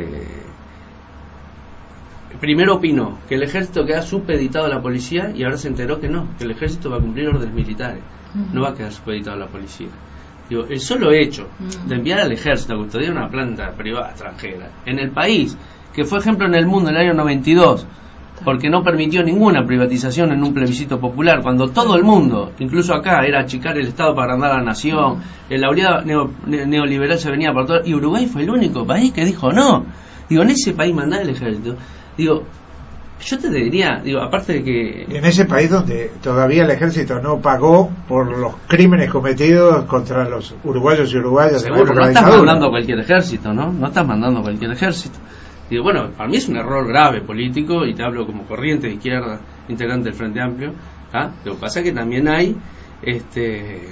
primero opinó que el ejército queda supeditado a la policía y ahora se enteró que no, que el ejército va a cumplir órdenes militares, uh-huh. no va a quedar supeditado a la policía. Digo, el solo hecho uh-huh. de enviar al ejército a custodiar una planta privada extranjera en el país, que fue ejemplo en el mundo en el año noventa y dos, porque no permitió ninguna privatización en un plebiscito popular, cuando todo el mundo, incluso acá, era achicar el Estado para agrandar a la nación, la oleada neo, neoliberal se venía por todo, y Uruguay fue el único país que dijo no. Digo, en ese país mandar el ejército. Digo, yo te diría, digo, aparte de que... En ese país donde todavía el ejército no pagó por los crímenes cometidos contra los uruguayos y uruguayas. Seguro, no estás mandando cualquier ejército, ¿no? No estás mandando cualquier ejército. Digo, bueno, para mí es un error grave político, y te hablo como corriente de izquierda, integrante del Frente Amplio. ¿Ah? Lo que pasa es que también hay este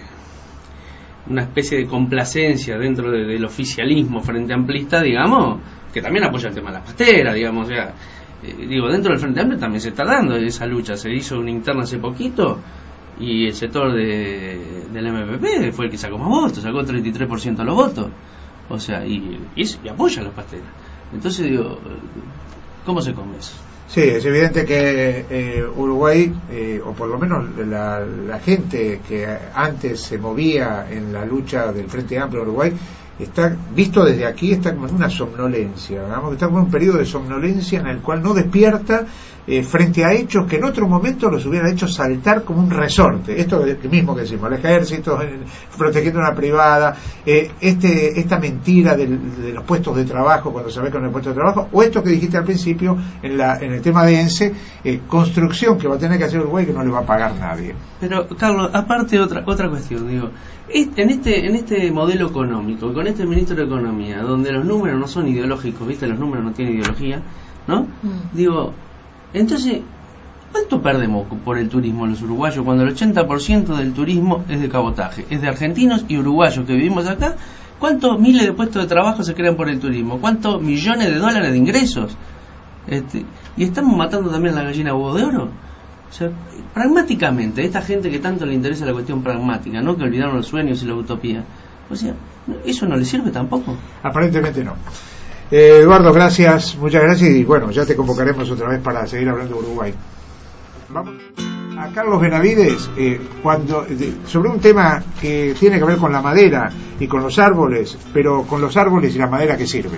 una especie de complacencia dentro de, del oficialismo frente amplista, digamos, que también apoya el tema de la pastera, digamos, o sea, eh, digo, dentro del Frente Amplio también se está dando esa lucha. Se hizo una interna hace poquito, y el sector de, del M P P fue el que sacó más votos, sacó treinta y tres por ciento de los votos, o sea, y, y, y apoya a las pasteras. Entonces digo, ¿cómo se come eso? Sí, es evidente que eh, Uruguay, eh, o por lo menos la, la gente que antes se movía en la lucha del Frente Amplio de Uruguay, está visto desde aquí, está como en una somnolencia, digamos, está como en un periodo de somnolencia en el cual no despierta eh, frente a hechos que en otro momento los hubiera hecho saltar como un resorte. Esto mismo que decimos, el ejército eh, protegiendo una privada, eh, este esta mentira del, de los puestos de trabajo cuando se ve con el puesto de trabajo, o esto que dijiste al principio en la en el tema de ENSE, eh, construcción que va a tener que hacer Uruguay que no le va a pagar nadie. Pero Carlos, aparte otra otra cuestión, digo, en este en este modelo económico, con este ministro de Economía, donde los números no son ideológicos, viste, los números no tienen ideología, ¿no? Mm. Digo, entonces, ¿cuánto perdemos por el turismo los uruguayos cuando el ochenta por ciento del turismo es de cabotaje? Es de argentinos y uruguayos que vivimos acá. ¿Cuántos miles de puestos de trabajo se crean por el turismo? ¿Cuántos millones de dólares de ingresos? Este, y estamos matando también a la gallina huevo de oro. O sea, pragmáticamente, esta gente que tanto le interesa la cuestión pragmática, ¿no? Que olvidaron los sueños y la utopía. O sea, ¿eso no le sirve tampoco? Aparentemente no. Eh, Eduardo, gracias, muchas gracias, y bueno, ya te convocaremos otra vez para seguir hablando de Uruguay. Vamos a Carlos Benavides, eh, cuando de, sobre un tema que tiene que ver con la madera y con los árboles, pero con los árboles y la madera que sirve.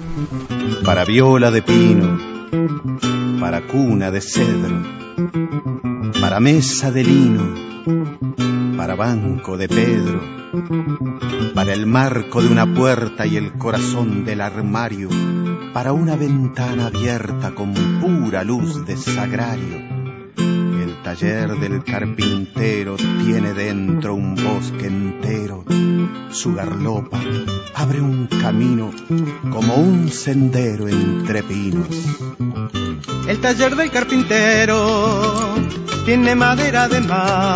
Para viola de pino, para cuna de cedro, para mesa de lino, para banco de Pedro, para el marco de una puerta y el corazón del armario, para una ventana abierta con pura luz de sagrario. El taller del carpintero tiene dentro un bosque entero. Su garlopa abre un camino como un sendero entre pinos. El taller del carpintero tiene madera de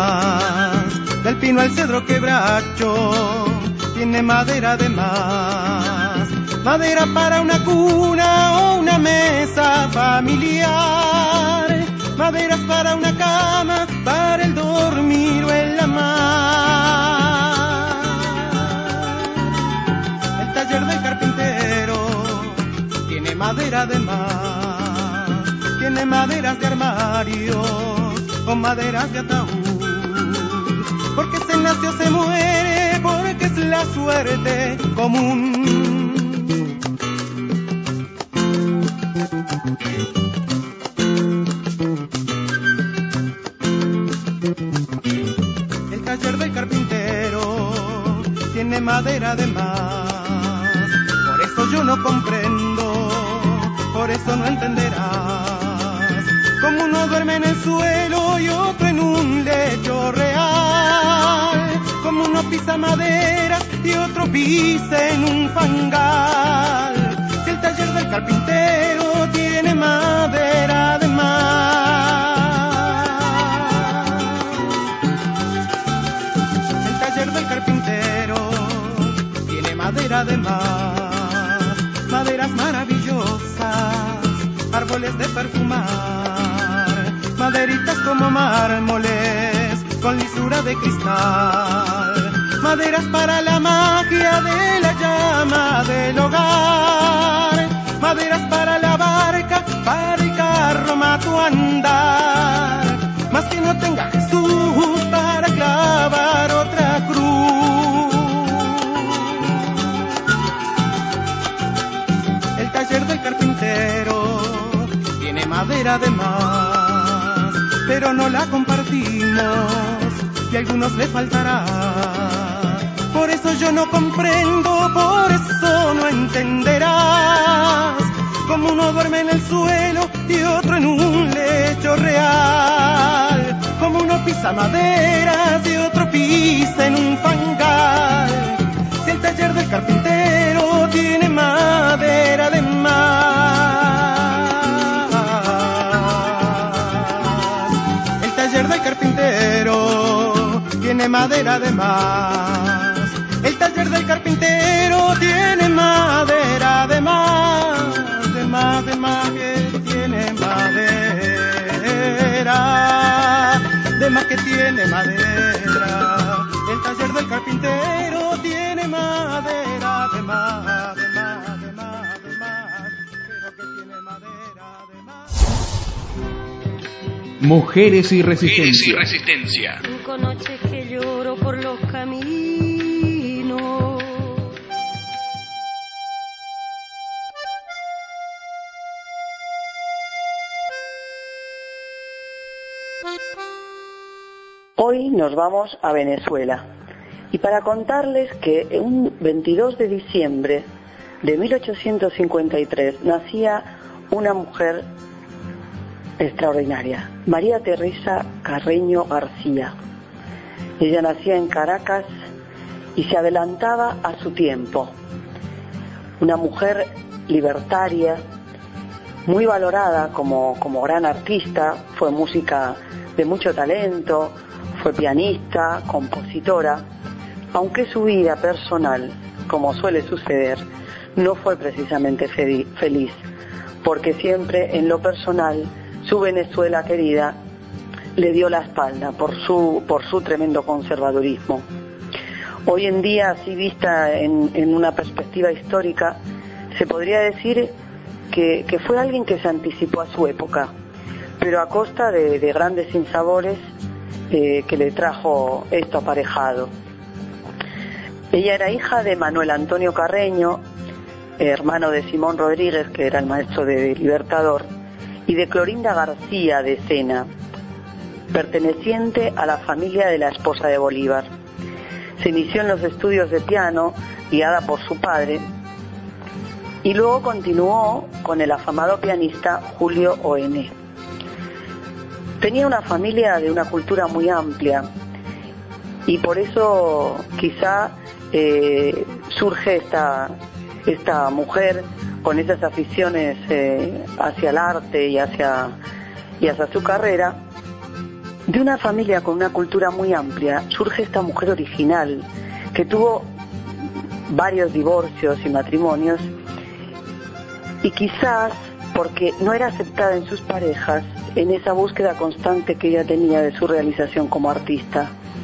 más, del pino al cedro quebracho, tiene madera de más, madera para una cuna o una mesa familiar, maderas para una cama, para el dormir o en la mar. El taller del carpintero tiene madera de más, tiene maderas de armario o maderas de ataúd, porque se nace o se muere, porque es la suerte común. El taller del carpintero tiene madera de más, por eso yo no comprendo, por eso no entenderás, como uno duerme en el suelo y otro en un lecho real, como uno pisa madera y otro pisa en un fangal. Si el taller del carpintero tiene madera de más, el taller del carpintero tiene madera de más, maderas maravillosas, árboles de perfumar, maderitas como mármoles con lisura de cristal, maderas para la magia de la llama del hogar, maderas para la barca, para el carro mato andar, más que no tenga Jesús para clavar otra cruz. El taller del carpintero tiene madera de más, pero no la compartimos y a algunos les faltará. Por eso yo no comprendo, por eso no entenderás. Como uno duerme en el suelo y otro en un lecho real. Como uno pisa maderas y otro pisa en un fangal. Si el taller del carpintero tiene madera de más. El taller del carpintero tiene madera de más. El taller del carpintero tiene madera de más. De más, de más que tiene madera. De más que tiene madera. El taller del carpintero tiene madera de más, de más, de más, de más. Pero que tiene madera de más. Mujeres y resistencia. Mujeres y resistencia. Cinco noches que lloro por los caminos. Hoy nos vamos a Venezuela y para contarles que un veintidós de diciembre de mil ochocientos cincuenta y tres nacía una mujer extraordinaria, María Teresa Carreño García. Ella nacía en Caracas y se adelantaba a su tiempo. Una mujer libertaria, muy valorada como, como gran artista, fue música de mucho talento, fue pianista, compositora, aunque su vida personal, como suele suceder, no fue precisamente feliz, porque siempre en lo personal su Venezuela querida le dio la espalda por su, por su tremendo conservadurismo. Hoy en día, así vista en, en una perspectiva histórica, se podría decir que, que fue alguien que se anticipó a su época, pero a costa de, de grandes sinsabores Eh, que le trajo esto aparejado. Ella era hija de Manuel Antonio Carreño, hermano de Simón Rodríguez, que era el maestro de Libertador, y de Clorinda García de Sena, perteneciente a la familia de la esposa de Bolívar. Se inició en los estudios de piano, guiada por su padre, y luego continuó con el afamado pianista Julio Oene. Tenía una familia de una cultura muy amplia y por eso quizá eh, surge esta, esta mujer con esas aficiones eh, hacia el arte y hacia, y hacia su carrera. De una familia con una cultura muy amplia surge esta mujer original que tuvo varios divorcios y matrimonios y quizás porque no era aceptada en sus parejas en esa búsqueda constante que ella tenía de su realización como artista.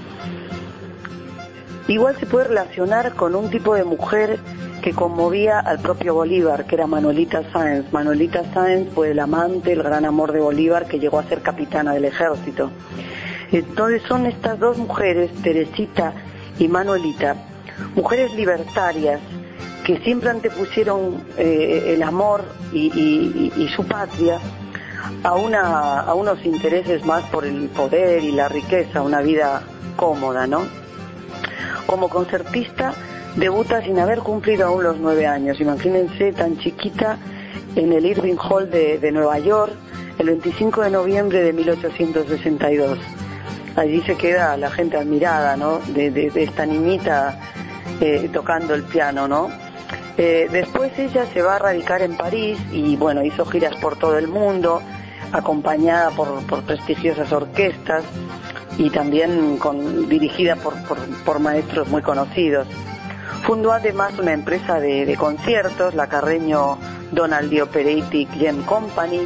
Igual se puede relacionar con un tipo de mujer que conmovía al propio Bolívar, que era Manuelita Sáenz. Manuelita Sáenz fue el amante, el gran amor de Bolívar, que llegó a ser capitana del ejército. Entonces son estas dos mujeres, Teresita y Manuelita, mujeres libertarias, que siempre antepusieron eh, el amor y, y, y su patria a, una, a unos intereses más por el poder y la riqueza, una vida cómoda, ¿no? Como concertista debuta sin haber cumplido aún los nueve años, imagínense, tan chiquita, en el Irving Hall de, de Nueva York, el veinticinco de noviembre de mil ochocientos sesenta y dos. Allí se queda la gente admirada, ¿no?, de, de, de esta niñita eh, tocando el piano, ¿no? Eh, después ella se va a radicar en París y bueno, hizo giras por todo el mundo, acompañada por, por prestigiosas orquestas y también con, dirigida por, por, por maestros muy conocidos. Fundó además una empresa de, de conciertos, la Carreño Donald Operatic Gem Company,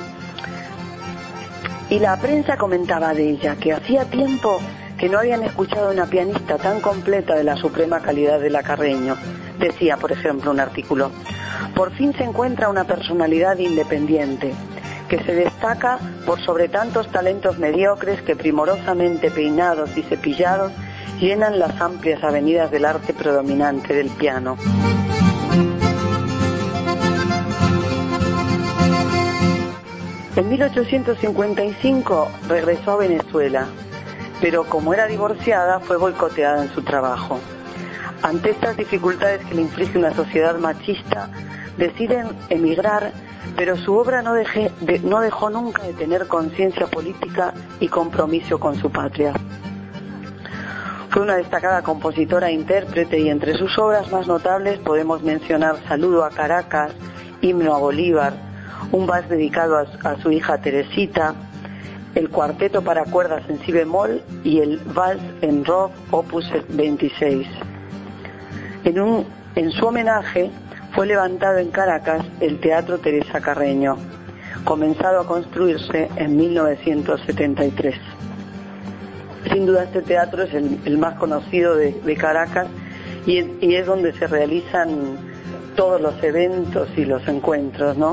y la prensa comentaba de ella que hacía tiempo que no habían escuchado una pianista tan completa de la suprema calidad de la Carreño. Decía, por ejemplo, un artículo: por fin se encuentra una personalidad independiente, que se destaca por sobre tantos talentos mediocres que primorosamente peinados y cepillados llenan las amplias avenidas del arte predominante del piano. En mil ochocientos cincuenta y cinco regresó a Venezuela, pero como era divorciada fue boicoteada en su trabajo. Ante estas dificultades que le inflige una sociedad machista, deciden emigrar, pero su obra no, deje, de, no dejó nunca de tener conciencia política y compromiso con su patria. Fue una destacada compositora e intérprete, y entre sus obras más notables podemos mencionar Saludo a Caracas, Himno a Bolívar, un vals dedicado a, a su hija Teresita, el cuarteto para cuerdas en si bemol y el vals en Rock opus veintiséis. En, un, en su homenaje fue levantado en Caracas el Teatro Teresa Carreño, comenzado a construirse en mil novecientos setenta y tres. Sin duda este teatro es el, el más conocido de, de Caracas y es, y es donde se realizan todos los eventos y los encuentros, ¿no?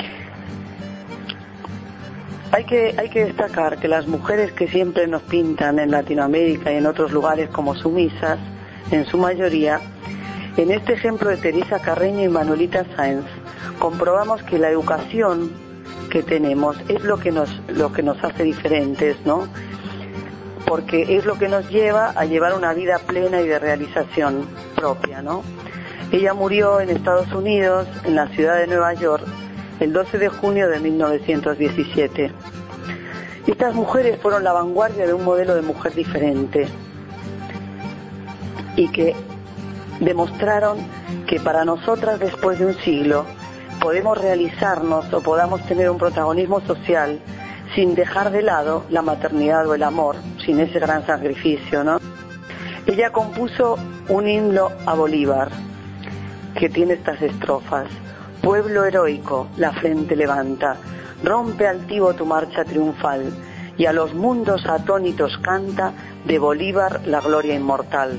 Hay que, hay que destacar que las mujeres que siempre nos pintan en Latinoamérica y en otros lugares como sumisas, en su mayoría, en este ejemplo de Teresa Carreño y Manolita Sáenz, comprobamos que la educación que tenemos es lo que nos, lo que nos hace diferentes, ¿no? Porque es lo que nos lleva a llevar una vida plena y de realización propia, ¿no? Ella murió en Estados Unidos, en la ciudad de Nueva York, el doce de junio de mil novecientos diecisiete. Estas mujeres fueron la vanguardia de un modelo de mujer diferente y que demostraron que para nosotras, después de un siglo, podemos realizarnos o podamos tener un protagonismo social sin dejar de lado la maternidad o el amor, sin ese gran sacrificio, ¿no? Ella compuso un himno a Bolívar que tiene estas estrofas: pueblo heroico, la frente levanta, rompe altivo tu marcha triunfal, y a los mundos atónitos canta de Bolívar la gloria inmortal.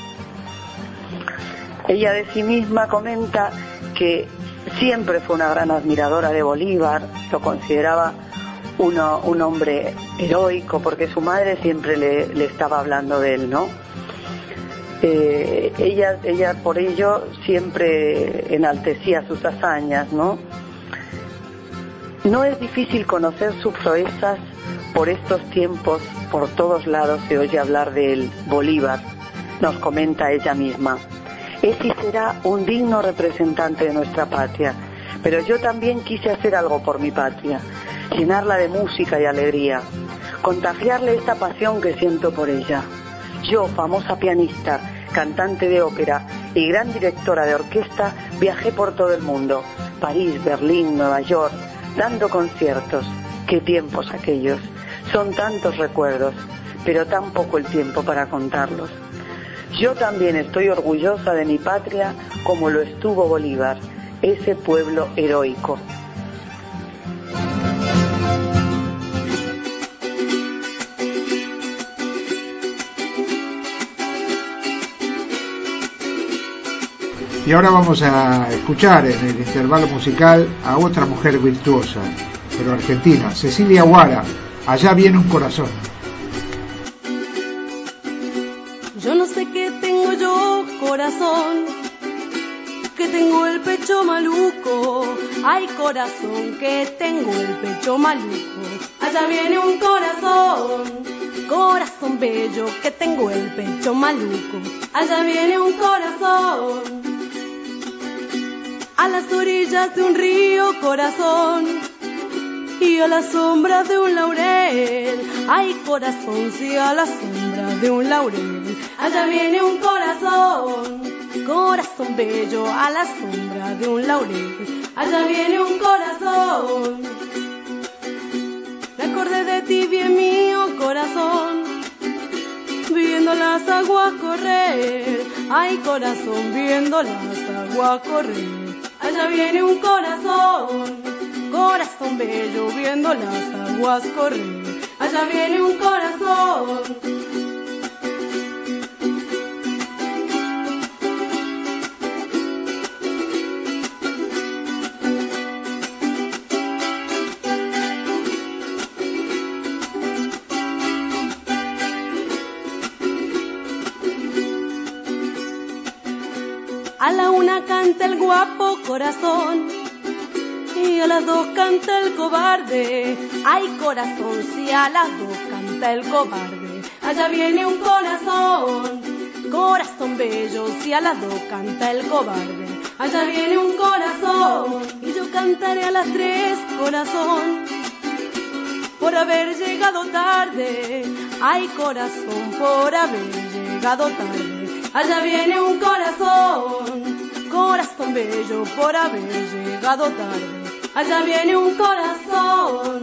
Ella de sí misma comenta que siempre fue una gran admiradora de Bolívar, lo consideraba uno, un hombre heroico, porque su madre siempre le, le estaba hablando de él, ¿no? Eh, ella, ella por ello siempre enaltecía sus hazañas, ¿no? No es difícil conocer sus proezas por estos tiempos, por todos lados se oye hablar de él, Bolívar, nos comenta ella misma. Es y será un digno representante de nuestra patria, pero yo también quise hacer algo por mi patria, llenarla de música y alegría, contagiarle esta pasión que siento por ella. Yo, famosa pianista, cantante de ópera y gran directora de orquesta, viajé por todo el mundo, París, Berlín, Nueva York, dando conciertos. Qué tiempos aquellos, son tantos recuerdos, pero tan poco el tiempo para contarlos. Yo también estoy orgullosa de mi patria como lo estuvo Bolívar, ese pueblo heroico. Y ahora vamos a escuchar en el intervalo musical a otra mujer virtuosa, pero argentina, Cecilia Guara, Allá viene un corazón. Yo no sé qué tengo yo, corazón, que tengo el pecho maluco. Ay, corazón, que tengo el pecho maluco. Allá viene un corazón, corazón bello, que tengo el pecho maluco. Allá viene un corazón, a las orillas de un río, corazón, y a la sombra de un laurel. Ay, corazón, sí, a la sombra de un laurel. Allá viene un corazón, corazón bello, a la sombra de un laurel. Allá viene un corazón. Me acordé de ti, bien mío, corazón, viendo las aguas correr. Ay, corazón, viendo las aguas correr. Allá viene un corazón, corazón bello, viendo las aguas correr. Allá viene un corazón. A la una canta el guapo corazón, y a las dos canta el cobarde. Ay, corazón, si a las dos canta el cobarde. Allá viene un corazón, corazón bello, si a las dos canta el cobarde. Allá viene un corazón, y yo cantaré a las tres, corazón, por haber llegado tarde. Ay, corazón, por haber llegado tarde. Allá viene un corazón, corazón bello, por haber llegado tarde. Allá viene un corazón.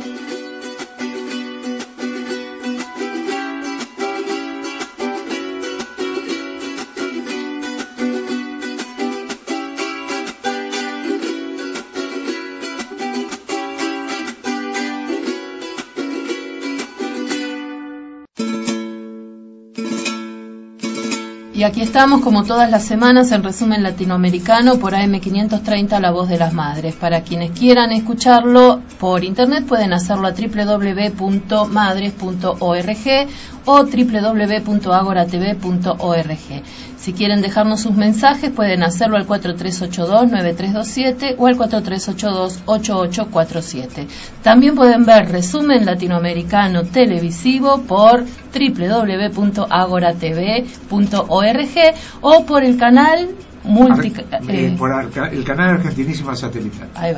Y aquí estamos como todas las semanas en Resumen Latinoamericano por A M quinientos treinta, La Voz de las Madres. Para quienes quieran escucharlo por internet pueden hacerlo a doble u doble u doble u punto madres punto org o doble u doble u doble u punto agora t v punto org. Si quieren dejarnos sus mensajes pueden hacerlo al cuatro tres ocho dos nueve tres dos siete o al cuatro tres ocho dos ocho ocho cuatro siete. También pueden ver Resumen Latinoamericano televisivo por doble u doble u doble u punto agora t v punto org o por el canal multi Ar eh, eh, por el canal Argentinísima Satelital. Ahí va.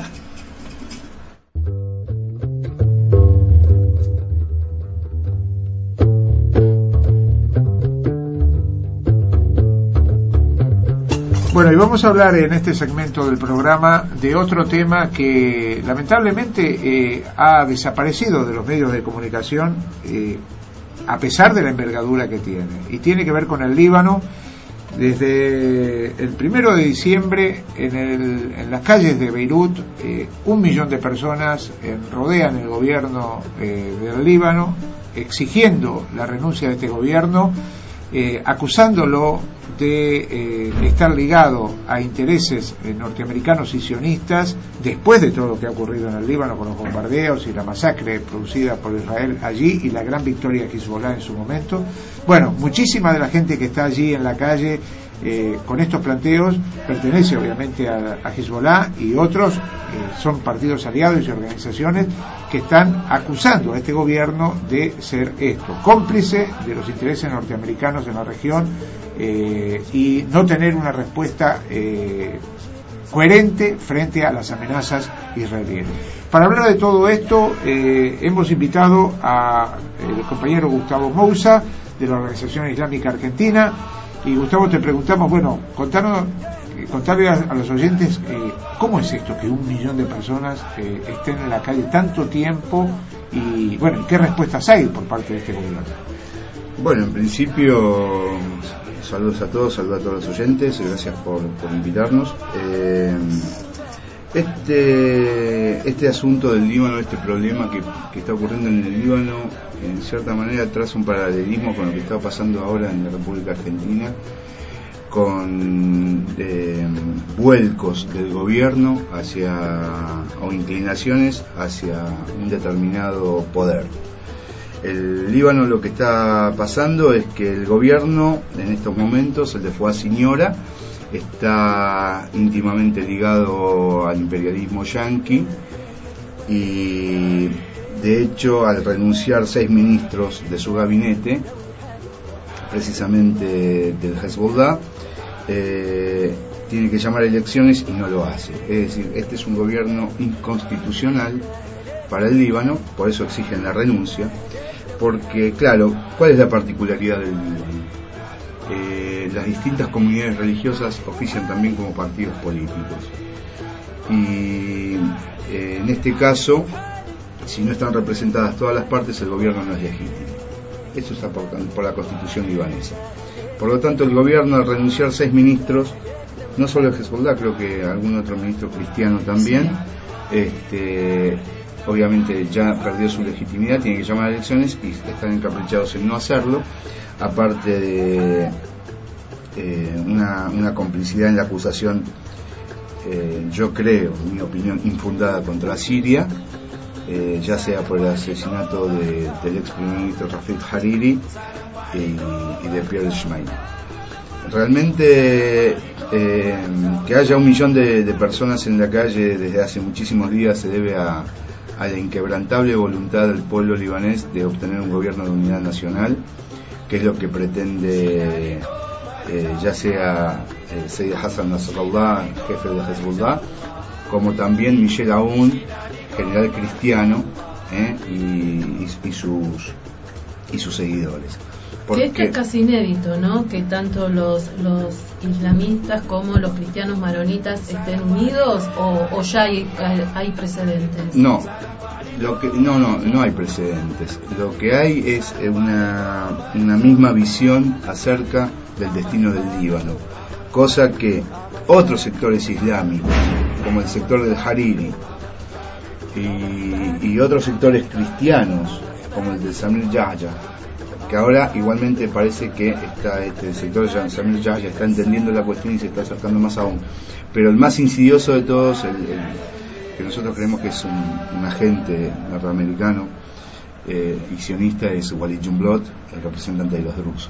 Bueno, y vamos a hablar en este segmento del programa de otro tema que lamentablemente eh, ha desaparecido de los medios de comunicación eh, a pesar de la envergadura que tiene, y tiene que ver con el Líbano. Desde el primero de diciembre en, el, en las calles de Beirut eh, un millón de personas eh, rodean el gobierno eh, del Líbano exigiendo la renuncia de este gobierno, eh, acusándolo de eh, estar ligado a intereses eh, norteamericanos y sionistas después de todo lo que ha ocurrido en el Líbano con los bombardeos y la masacre producida por Israel allí y la gran victoria de Hezbollah en su momento. Bueno, muchísima de la gente que está allí en la calle eh, con estos planteos pertenece obviamente a, a Hezbollah, y otros eh, son partidos aliados y organizaciones que están acusando a este gobierno de ser esto, cómplice de los intereses norteamericanos en la región eh, y no tener una respuesta eh, coherente frente a las amenazas israelíes. Para hablar de todo esto eh, hemos invitado a el compañero Gustavo Moussa de la Organización Islámica Argentina. Y Gustavo, te preguntamos, bueno, contanos, eh, contarle a, a los oyentes eh, cómo es esto que un millón de personas eh, estén en la calle tanto tiempo y, bueno, ¿qué respuestas hay por parte de este gobierno? Bueno, en principio, saludos a todos, saludos a todos los oyentes, gracias por, por invitarnos. Eh, este este asunto del Líbano, este problema que, que está ocurriendo en el Líbano, en cierta manera traza un paralelismo con lo que está pasando ahora en la República Argentina, con eh, vuelcos del gobierno hacia, o inclinaciones hacia un determinado poder. El Líbano, lo que está pasando es que el gobierno en estos momentos, el de Fuad Siniora, está íntimamente ligado al imperialismo yanqui, y de hecho al renunciar seis ministros de su gabinete, precisamente del Hezbollah, eh, tiene que llamar a elecciones y no lo hace. Es decir, este es un gobierno inconstitucional para el Líbano, por eso exigen la renuncia, porque claro, ¿cuál es la particularidad del Líbano? Eh, las distintas comunidades religiosas ofician también como partidos políticos, y eh, en este caso, si no están representadas todas las partes, el gobierno no es legítimo. Eso está por, por la constitución libanesa. Por lo tanto, el gobierno, al renunciar seis ministros, no solo el Hezbollah, creo que algún otro ministro cristiano también, este, obviamente ya perdió su legitimidad, tiene que llamar a elecciones y están encaprichados en no hacerlo, aparte de eh, una, una complicidad en la acusación, eh, yo creo, en mi opinión, infundada contra Siria, eh, ya sea por el asesinato de, del ex primer ministro Rafik Hariri y, y de Pierre Schmeiner. realmente eh, que haya un millón de, de personas en la calle desde hace muchísimos días se debe a, a la inquebrantable voluntad del pueblo libanés de obtener un gobierno de unidad nacional, que es lo que pretende eh, ya sea eh, Sayyid Hassan Nasrallah, jefe de Hezbollah, como también Michel Aoun, general cristiano, eh, y, y, y sus y sus seguidores. Porque... Que esto es casi inédito, ¿no? Que tanto los los islamistas como los cristianos maronitas estén unidos, o, o ya hay, hay precedentes. No, lo que no no no hay precedentes. Lo que hay es una una misma visión acerca del destino del Líbano, cosa que otros sectores islámicos, como el sector del Hariri y, y otros sectores cristianos, como el de Samir Yahya, que ahora igualmente parece que está este sector de Samir Yahya está entendiendo la cuestión y se está acercando más aún, pero el más insidioso de todos, el, el que nosotros creemos que es un, un agente norteamericano eh, y sionista, es Walid Jumblatt, el representante de los drusos.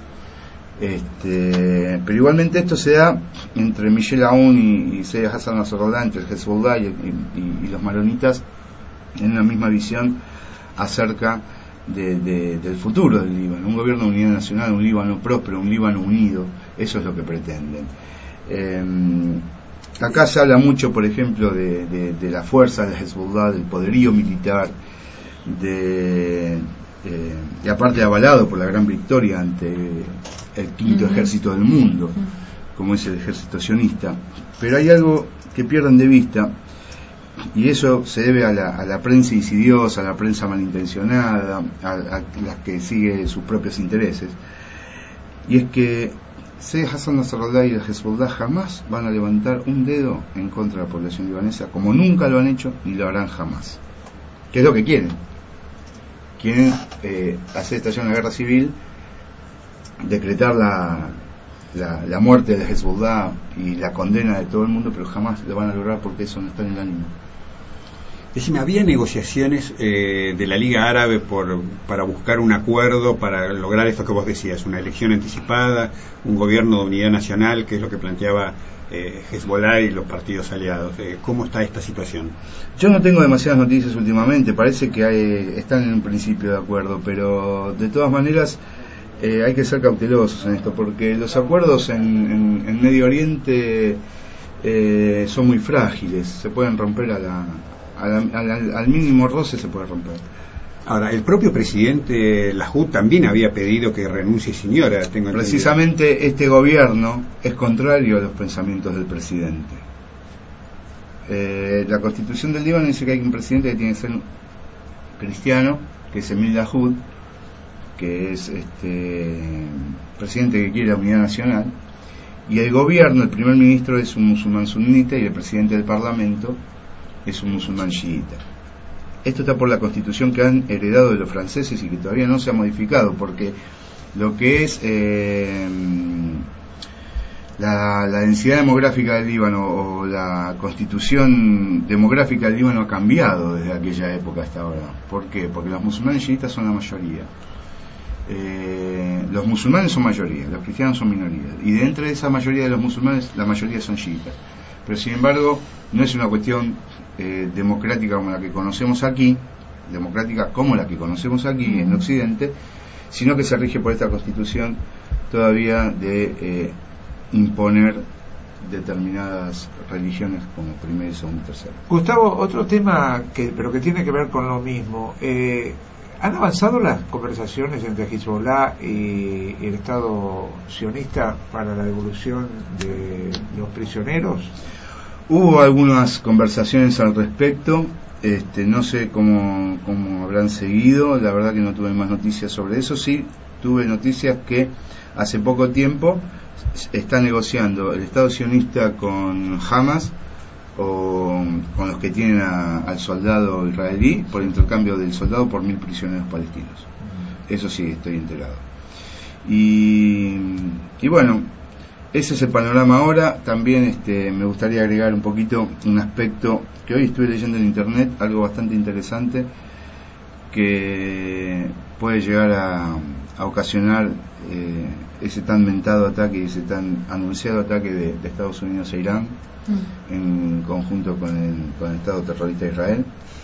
Este, pero igualmente esto se da entre Michel Aoun y, y Sayyid Hassan Nasrallah, entre el Hezbollah y, y, y los maronitas, en una misma visión acerca de, de, del futuro del Líbano, un gobierno de unidad nacional, un Líbano próspero, un Líbano unido. Eso es lo que pretenden. Eh, acá se habla mucho, por ejemplo, de, de, de la fuerza del Hezbollah, del poderío militar, de Eh, y aparte avalado por la gran victoria ante el quinto uh-huh. ejército del mundo, uh-huh. como es el ejército sionista. Pero hay algo que pierden de vista, y eso se debe a la, a la prensa insidiosa, a la prensa malintencionada, a, a la que sigue sus propios intereses, y es que Sayyid Hassan Nasrallah y el Hezbollah jamás van a levantar un dedo en contra de la población libanesa, como nunca lo han hecho ni lo harán jamás. ¿Qué es lo que quieren? Quieren eh, hacer estallar una guerra civil, decretar la, la, la muerte de Hezbollah y la condena de todo el mundo, pero jamás lo van a lograr porque eso no está en el ánimo. Decime, ¿había negociaciones eh, de la Liga Árabe por, para buscar un acuerdo para lograr esto que vos decías, una elección anticipada, un gobierno de unidad nacional, que es lo que planteaba eh, Hezbollah y los partidos aliados? Eh, ¿Cómo está esta situación? Yo no tengo demasiadas noticias últimamente, parece que hay, están en un principio de acuerdo, pero de todas maneras eh, hay que ser cautelosos en esto, porque los acuerdos en, en, en Medio Oriente eh, son muy frágiles, se pueden romper a la, a la, a la, al mínimo roce se puede romper. Ahora, el propio presidente Lahoud también había pedido que renuncie señora. Tengo Precisamente entendido. Este gobierno es contrario a los pensamientos del presidente. Eh, la Constitución del Líbano dice que hay un presidente que tiene que ser cristiano, que es Emil Lahoud, que es este presidente que quiere la unidad nacional, y el gobierno, el primer ministro es un musulmán sunita y el presidente del parlamento es un musulmán chiita. Esto está por la Constitución que han heredado de los franceses y que todavía no se ha modificado, porque lo que es eh, la, la densidad demográfica del Líbano o la constitución demográfica del Líbano ha cambiado desde aquella época hasta ahora. ¿Por qué? Porque los musulmanes chiitas son la mayoría. Eh, los musulmanes son mayoría, los cristianos son minoría, y de entre esa mayoría de los musulmanes, la mayoría son chiitas. Pero sin embargo, no es una cuestión eh, democrática como la que conocemos aquí, democrática como la que conocemos aquí en Occidente, sino que se rige por esta constitución todavía de eh, imponer determinadas religiones como primero, segundo y tercero. Gustavo, otro tema que pero que tiene que ver con lo mismo. Eh, ¿Han avanzado las conversaciones entre Hezbollah y el Estado sionista para la devolución de los prisioneros? Hubo algunas conversaciones al respecto, este, no sé cómo, cómo habrán seguido, la verdad que no tuve más noticias sobre eso. Sí tuve noticias que hace poco tiempo está negociando el Estado sionista con Hamas o con los que tienen a, al soldado israelí por intercambio del soldado por mil prisioneros palestinos. Eso sí, estoy enterado. Y, y bueno, ese es el panorama ahora. También este, me gustaría agregar un poquito un aspecto que hoy estuve leyendo en internet, algo bastante interesante, que puede llegar a, a ocasionar eh, ese tan mentado ataque, ese tan anunciado ataque de, de Estados Unidos a Irán mm. en conjunto con el, con el Estado terrorista de Israel,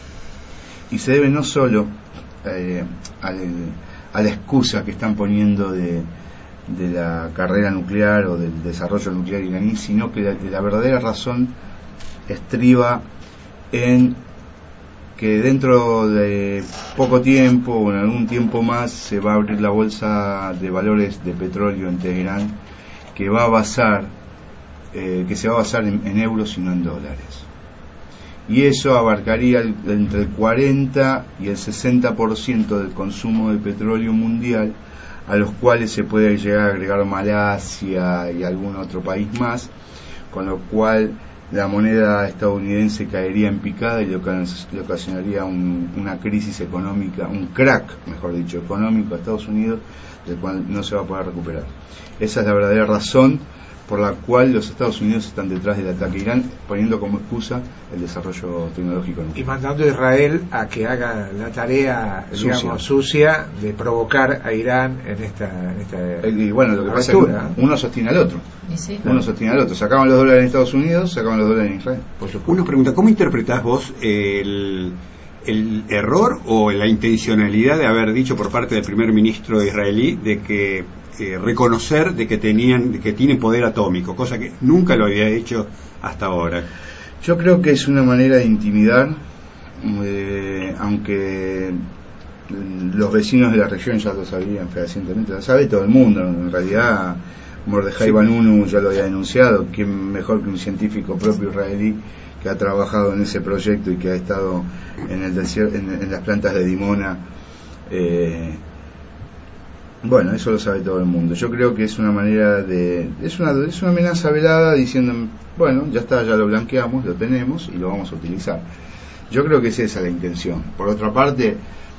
y se debe no solo eh, al, a la excusa que están poniendo de, de la carrera nuclear o del desarrollo nuclear iraní, sino que la, la verdadera razón estriba en que dentro de poco tiempo o en algún tiempo más se va a abrir la bolsa de valores de petróleo en Teherán, que va a basar eh, que se va a basar en, en euros y no en dólares, y eso abarcaría el, entre el cuarenta y el sesenta por ciento del consumo de petróleo mundial, a los cuales se puede llegar a agregar Malasia y algún otro país más, con lo cual la moneda estadounidense caería en picada y le ocasionaría un, una crisis económica, un crack, mejor dicho, económico a Estados Unidos, del cual no se va a poder recuperar. Esa es la verdadera razón por la cual los Estados Unidos están detrás del ataque a Irán, poniendo como excusa el desarrollo tecnológico nuclear. Y mandando a Israel a que haga la tarea, sucia, digamos, sucia de provocar a Irán en esta... En esta y bueno, lo que pasa es que uno sostiene al otro. Sí. Uno sostiene al otro. Sacaban los dólares en Estados Unidos, sacaban los dólares en Israel. Una pregunta, ¿cómo interpretás vos el, el error o la intencionalidad de haber dicho por parte del primer ministro israelí de que Eh, reconocer de que tenían de que tienen poder atómico, cosa que nunca lo había hecho hasta ahora? Yo creo que es una manera de intimidar, eh, aunque los vecinos de la región ya lo sabían fehacientemente, lo sabe todo el mundo. En realidad Mordejai sí. Vanunu ya lo había denunciado. ¿Quién mejor que un científico propio israelí que ha trabajado en ese proyecto y que ha estado en el desierto, en, en las plantas de Dimona? eh, Bueno, eso lo sabe todo el mundo. Yo creo que es una manera de... Es una, es una amenaza velada diciendo, bueno, ya está, ya lo blanqueamos, lo tenemos y lo vamos a utilizar. Yo creo que es esa la intención. Por otra parte,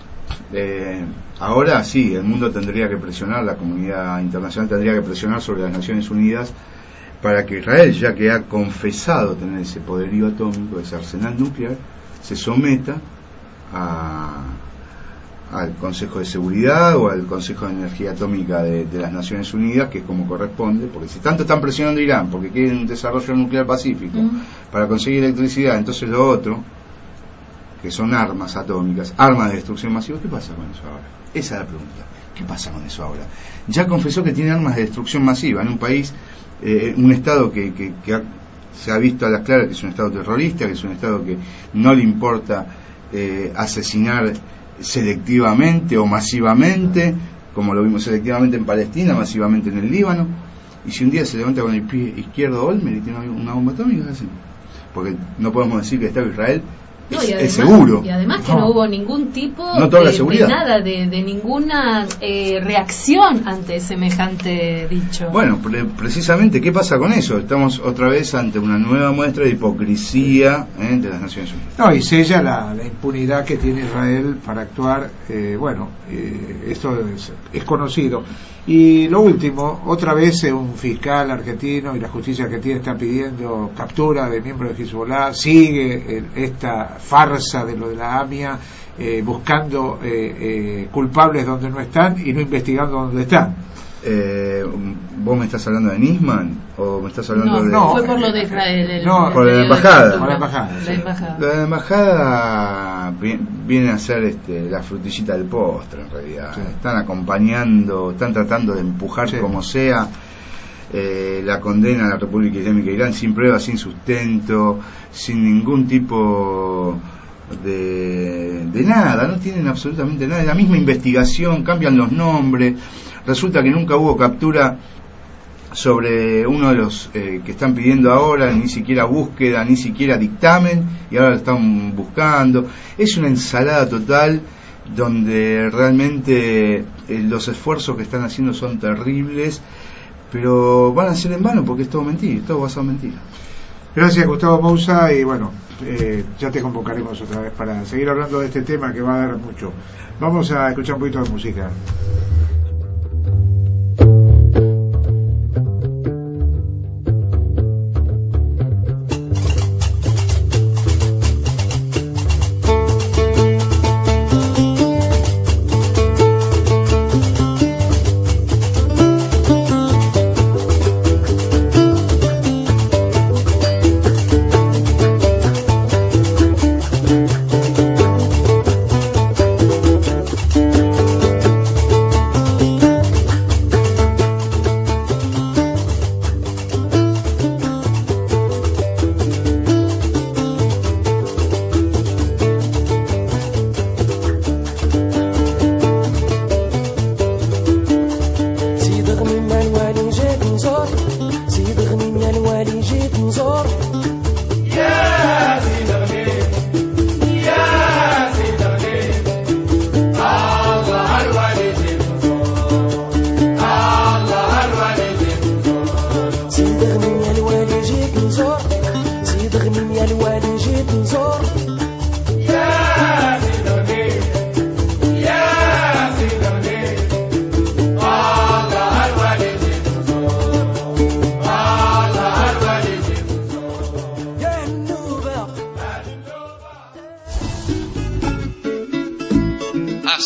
eh, ahora sí, el mundo tendría que presionar, la comunidad internacional tendría que presionar sobre las Naciones Unidas para que Israel, ya que ha confesado tener ese poderío atómico, ese arsenal nuclear, se someta a... al Consejo de Seguridad o al Consejo de Energía Atómica de, de las Naciones Unidas, que es como corresponde, porque si tanto están presionando a Irán porque quieren un desarrollo nuclear pacífico mm. para conseguir electricidad, entonces lo otro, que son armas atómicas, armas de destrucción masiva, ¿qué pasa con eso ahora? Esa es la pregunta. ¿Qué pasa con eso ahora? Ya confesó que tiene armas de destrucción masiva en un país, eh, un estado que, que, que ha, se ha visto a las claras que es un estado terrorista, que es un estado que no le importa eh, asesinar selectivamente o masivamente, como lo vimos selectivamente en Palestina, masivamente en el Líbano. Y si un día se levanta con el pie izquierdo Olmer y tiene una bomba atómica, ¿qué hacemos? Porque no podemos decir que el Estado de Israel no, es, y además, es seguro. Y además que no, no hubo ningún tipo no de, de nada, de, de ninguna eh, reacción ante semejante dicho. Bueno, pre precisamente, ¿qué pasa con eso? Estamos otra vez ante una nueva muestra de hipocresía ¿eh? de las Naciones Unidas. No, y sella la, la impunidad que tiene Israel para actuar. Eh, bueno, eh, esto es, es conocido. Y lo último, otra vez eh, un fiscal argentino y la justicia argentina está pidiendo captura de miembros de Hezbollah. Sigue el, esta farsa de lo de la AMIA, eh, buscando eh, eh, culpables donde no están y no investigando donde están. Eh, ¿Vos me estás hablando de Nisman o me estás hablando no, de...? No, fue por lo de Israel. El, no, el, por la embajada. Por la embajada. La embajada, la embajada viene a ser este, la frutillita del postre, en realidad. Sí. Están acompañando, están tratando de empujar sí. como sea eh, la condena a la República Islámica de Irán sin pruebas, sin sustento, sin ningún tipo de, de nada. No tienen absolutamente nada. Es la misma investigación, cambian los nombres. Resulta que nunca hubo captura sobre uno de los eh, que están pidiendo ahora, ni siquiera búsqueda, ni siquiera dictamen, y ahora lo están buscando. Es una ensalada total donde realmente eh, los esfuerzos que están haciendo son terribles, pero van a ser en vano porque es todo mentira, todo basado en mentira. Gracias, Gustavo Moussa, y bueno, eh, ya te convocaremos otra vez para seguir hablando de este tema que va a dar mucho. Vamos a escuchar un poquito de música.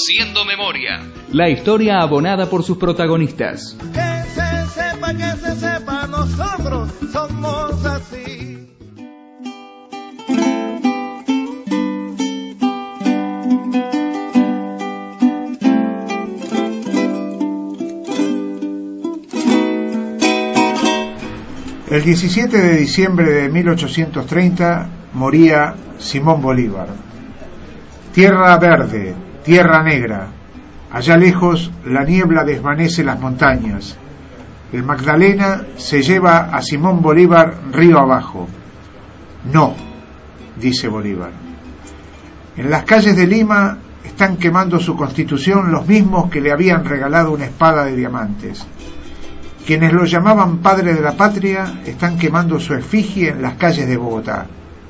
Haciendo Memoria. La historia abonada por sus protagonistas. Que se sepa, que se sepa, nosotros somos así. El diecisiete de diciembre de mil ochocientos treinta moría Simón Bolívar. Tierra verde, tierra negra. Allá lejos la niebla desvanece las montañas. El Magdalena se lleva a Simón Bolívar río abajo. No, dice Bolívar. En las calles de Lima están quemando su constitución los mismos que le habían regalado una espada de diamantes. Quienes lo llamaban padre de la patria están quemando su efigie en las calles de Bogotá.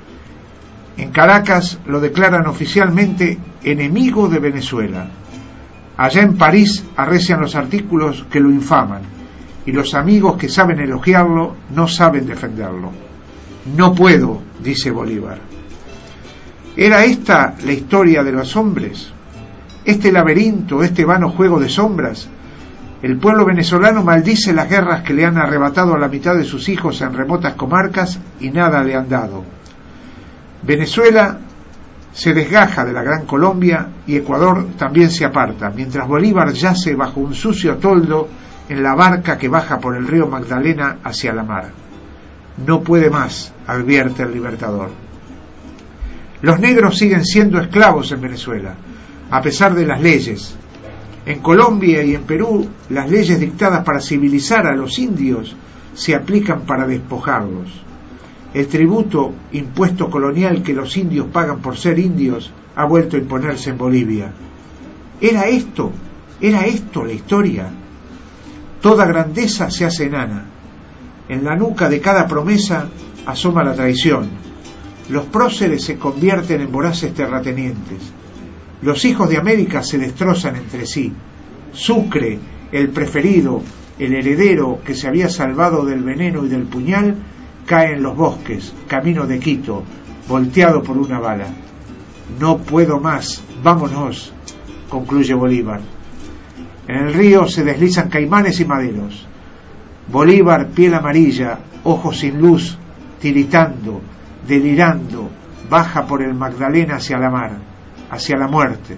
En Caracas lo declaran oficialmente enemigo de Venezuela. Allá en París arrecian los artículos que lo infaman, y los amigos que saben elogiarlo no saben defenderlo. No puedo, dice Bolívar. ¿Era esta la historia de los hombres? ¿Este laberinto, este vano juego de sombras? El pueblo venezolano maldice las guerras que le han arrebatado a la mitad de sus hijos en remotas comarcas y nada le han dado. Venezuela se desgaja de la Gran Colombia y Ecuador también se aparta, mientras Bolívar yace bajo un sucio toldo en la barca que baja por el río Magdalena hacia la mar. No puede más, advierte el Libertador. Los negros siguen siendo esclavos en Venezuela, a pesar de las leyes. En Colombia y en Perú, las leyes dictadas para civilizar a los indios se aplican para despojarlos. El tributo, impuesto colonial que los indios pagan por ser indios, ha vuelto a imponerse en Bolivia. ¿Era esto? ¿Era esto la historia? Toda grandeza se hace enana. En la nuca de cada promesa asoma la traición. Los próceres se convierten en voraces terratenientes. Los hijos de América se destrozan entre sí. Sucre, el preferido, el heredero que se había salvado del veneno y del puñal, cae en los bosques, camino de Quito, volteado por una bala. No puedo más, vámonos, concluye Bolívar. En el río se deslizan caimanes y maderos. Bolívar, piel amarilla, ojos sin luz, tiritando, delirando, baja por el Magdalena hacia la mar, hacia la muerte.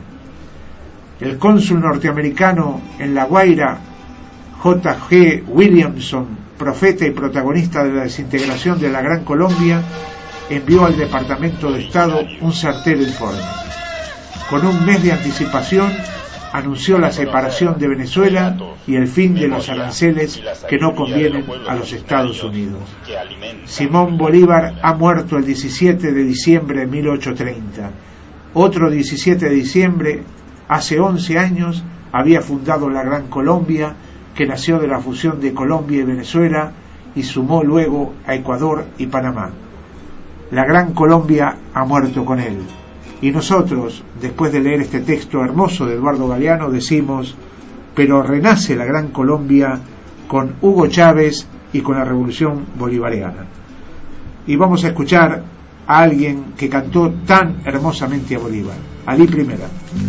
El cónsul norteamericano en La Guaira, J G Williamson, profeta y protagonista de la desintegración de la Gran Colombia, envió al Departamento de Estado un certero informe. Con un mes de anticipación anunció la separación de Venezuela y el fin de los aranceles que no convienen a los Estados Unidos. Simón Bolívar ha muerto el diecisiete de diciembre de mil ochocientos treinta. Otro diecisiete de diciembre, hace once años, había fundado la Gran Colombia, que nació de la fusión de Colombia y Venezuela y sumó luego a Ecuador y Panamá. La Gran Colombia ha muerto con él. Y nosotros, después de leer este texto hermoso de Eduardo Galeano, decimos, pero renace la Gran Colombia con Hugo Chávez y con la Revolución Bolivariana. Y vamos a escuchar a alguien que cantó tan hermosamente a Bolívar, Alí Primera.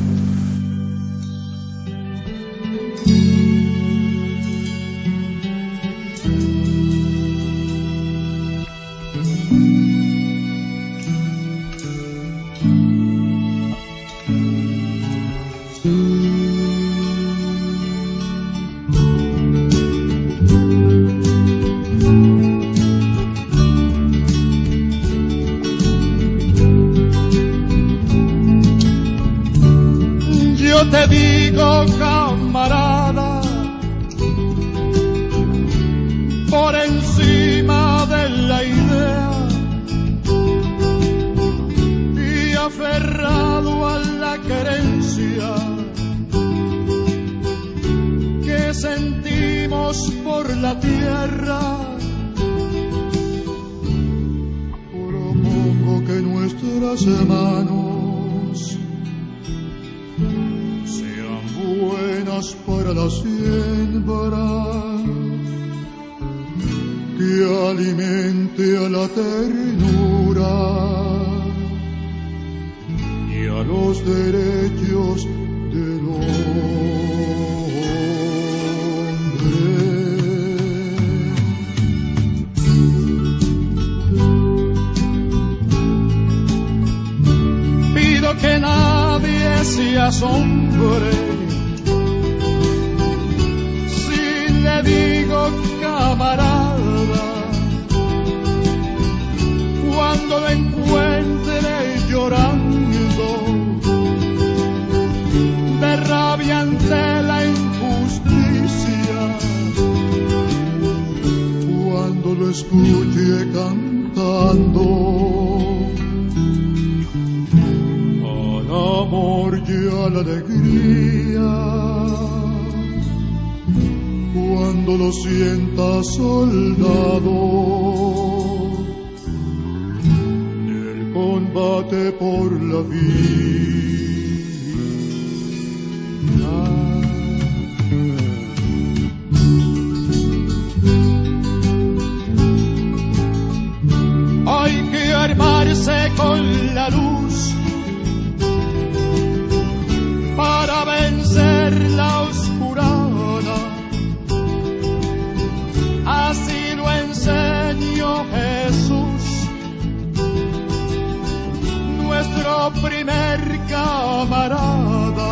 Te digo, camarada, por encima de la idea y aferrado a la querencia que sentimos por la tierra, por poco que nuestras manos buenas para la siembra, que alimente a la ternura y a los derechos del hombre. Pido que nadie se asombre si le digo camarada, cuando lo encuentre llorando de rabia ante la injusticia, cuando lo escuche cantando al amor y a la alegría, cuando lo sienta soldado combate por la vida. Hay que armarse con la luz para vencer la oscurana. Así lo enseñó Jesús, nuestro primer camarada.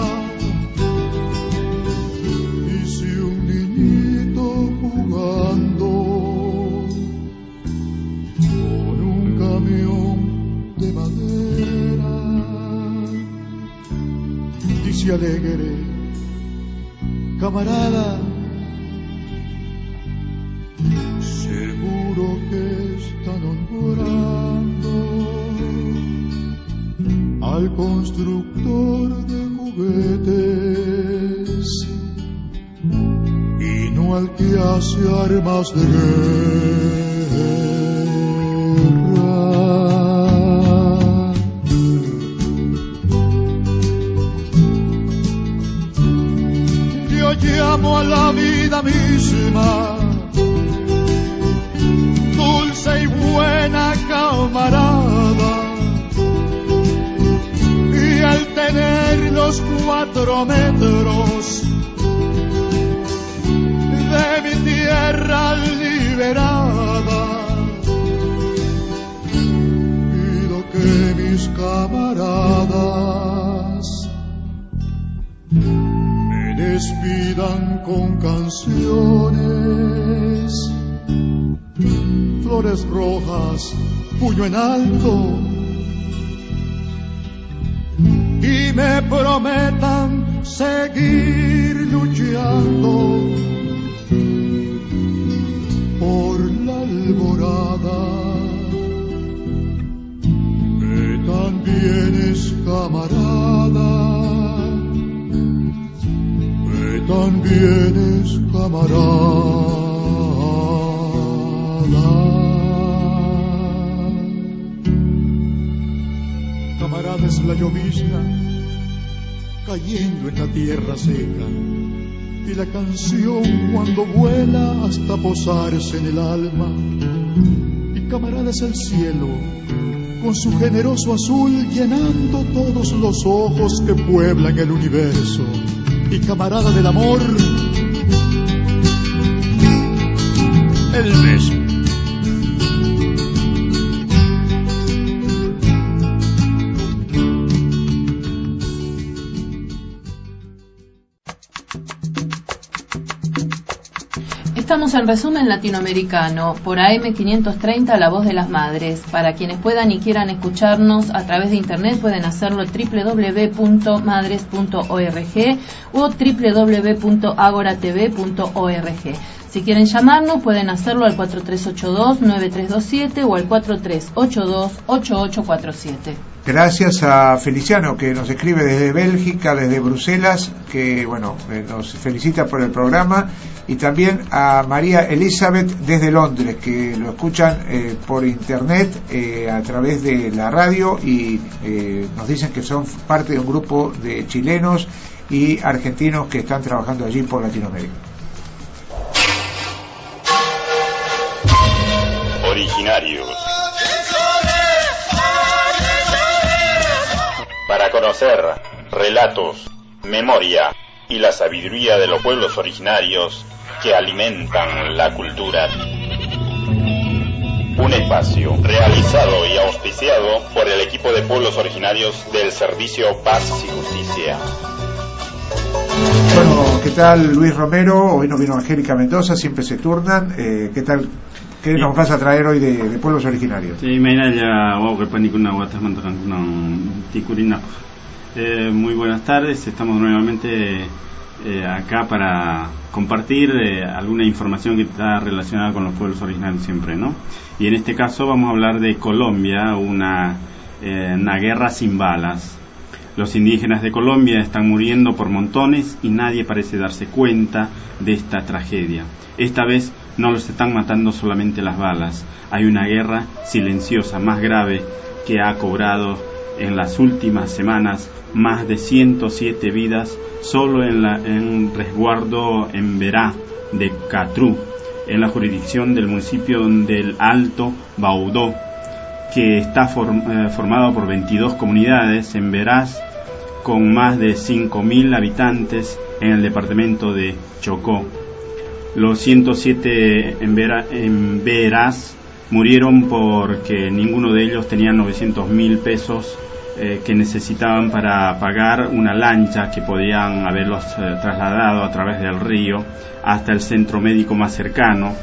Y si un niñito jugando con un camión de madera dice alegre, camarada, seguro que está nombrando al constructor de juguetes y no al que hace armas de guerra. Yo llamo a la vida misma dulce y buena camarada, al tener los cuatro metros de mi tierra liberada, pido que mis camaradas me despidan con canciones, flores rojas, puño en alto, y me prometan seguir luchando por la alborada, que también es camarada, que también es camarada. Camarada es la llovizna cayendo en la tierra seca, y la canción cuando vuela hasta posarse en el alma. Y camarada es el cielo con su generoso azul llenando todos los ojos que pueblan el universo. Y camarada del amor, el beso. Estamos en Resumen Latinoamericano por A M quinientos treinta, La Voz de las Madres. Para quienes puedan y quieran escucharnos a través de internet pueden hacerlo en doble u doble u doble u punto madres punto org o doble u doble u doble u punto agora t v punto org. Si quieren llamarnos pueden hacerlo al cuatro tres ocho dos nueve tres dos siete o al cuatro tres ocho dos ocho ocho cuatro siete. Gracias a Feliciano, que nos escribe desde Bélgica, desde Bruselas, que bueno, eh, nos felicita por el programa, y también a María Elizabeth desde Londres, que lo escuchan eh, por internet eh, a través de la radio, y eh, nos dicen que son parte de un grupo de chilenos y argentinos que están trabajando allí por Latinoamérica. Originarios. Para conocer relatos, memoria y la sabiduría de los pueblos originarios que alimentan la cultura. Un espacio realizado y auspiciado por el equipo de pueblos originarios del Servicio Paz y Justicia. Bueno, ¿qué tal Luis Romero? Hoy nos vino Angélica Mendoza, siempre se turnan. Eh, ¿Qué tal? ¿Qué nos vas a traer hoy de, de pueblos originarios? Sí, eh, muy buenas tardes, estamos nuevamente eh, acá para compartir eh, alguna información que está relacionada con los pueblos originarios siempre, ¿no? Y en este caso vamos a hablar de Colombia, una, eh, una guerra sin balas. Los indígenas de Colombia están muriendo por montones y nadie parece darse cuenta de esta tragedia. Esta vez no los están matando solamente las balas, hay una guerra silenciosa más grave que ha cobrado en las últimas semanas más de ciento siete vidas solo en, la, en resguardo en Verá de Catrú, en la jurisdicción del municipio del Alto Baudó, que está form, eh, formado por veintidós comunidades en Verás, con más de cinco mil habitantes en el departamento de Chocó. Los ciento siete en, Vera, en Verás murieron porque ninguno de ellos tenía novecientos mil pesos eh, que necesitaban para pagar una lancha que podían haberlos eh, trasladado a través del río hasta el centro médico más cercano,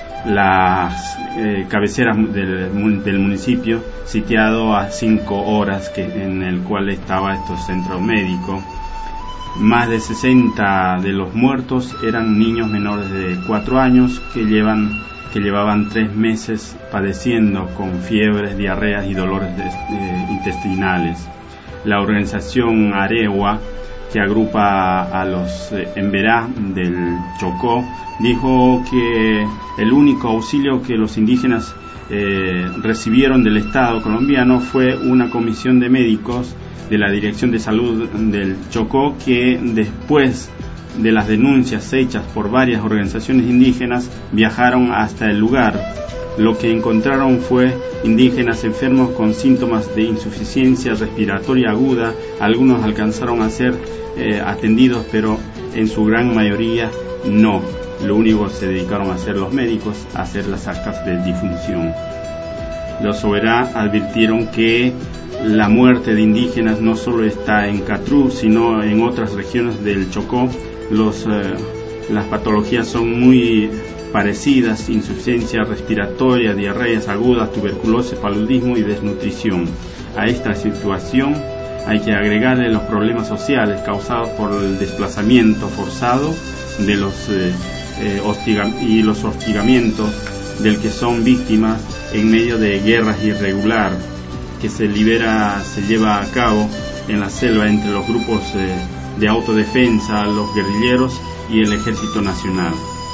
las eh, cabeceras del, del municipio, sitiado a cinco horas que, en el cual estaba este centro médico. Más de sesenta de los muertos eran niños menores de cuatro años que, llevan, que llevaban tres meses padeciendo con fiebres, diarreas y dolores de, eh, intestinales. La organización Arewa, que agrupa a los eh, Emberá del Chocó, dijo que el único auxilio que los indígenas eh, recibieron del Estado colombiano fue una comisión de médicos de la Dirección de Salud del Chocó, que después de las denuncias hechas por varias organizaciones indígenas viajaron hasta el lugar. Lo que encontraron fue indígenas enfermos con síntomas de insuficiencia respiratoria aguda. Algunos alcanzaron a ser eh, atendidos, pero en su gran mayoría no. Lo único que se dedicaron a hacer los médicos, a hacer las actas de difunción. Los Soberá advirtieron que la muerte de indígenas no solo está en Catrú, sino en otras regiones del Chocó. Los, eh, las patologías son muy parecidas: insuficiencia respiratoria, diarreas agudas, tuberculosis, paludismo y desnutrición. A esta situación hay que agregarle los problemas sociales causados por el desplazamiento forzado de los, eh, eh, hostiga- y los hostigamientos del que son víctimas en medio de guerras irregulares que se libera, se lleva a cabo en la selva entre los grupos eh, de autodefensa, los guerrilleros y el Ejército Nacional.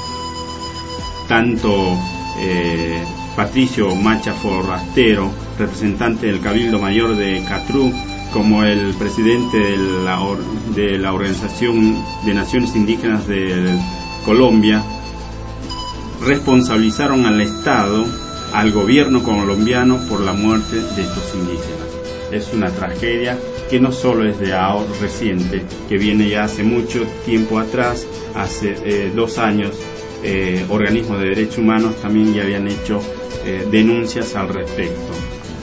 Tanto eh, Patricio Macha Forrastero, representante del Cabildo Mayor de Catrú, como el presidente de la, de la Organización de Naciones Indígenas de Colombia, responsabilizaron al Estado, al gobierno colombiano, por la muerte de estos indígenas. Es una tragedia que no solo es de ahora reciente, que viene ya hace mucho tiempo atrás. Hace eh, dos años eh, organismos de derechos humanos también ya habían hecho eh, denuncias al respecto.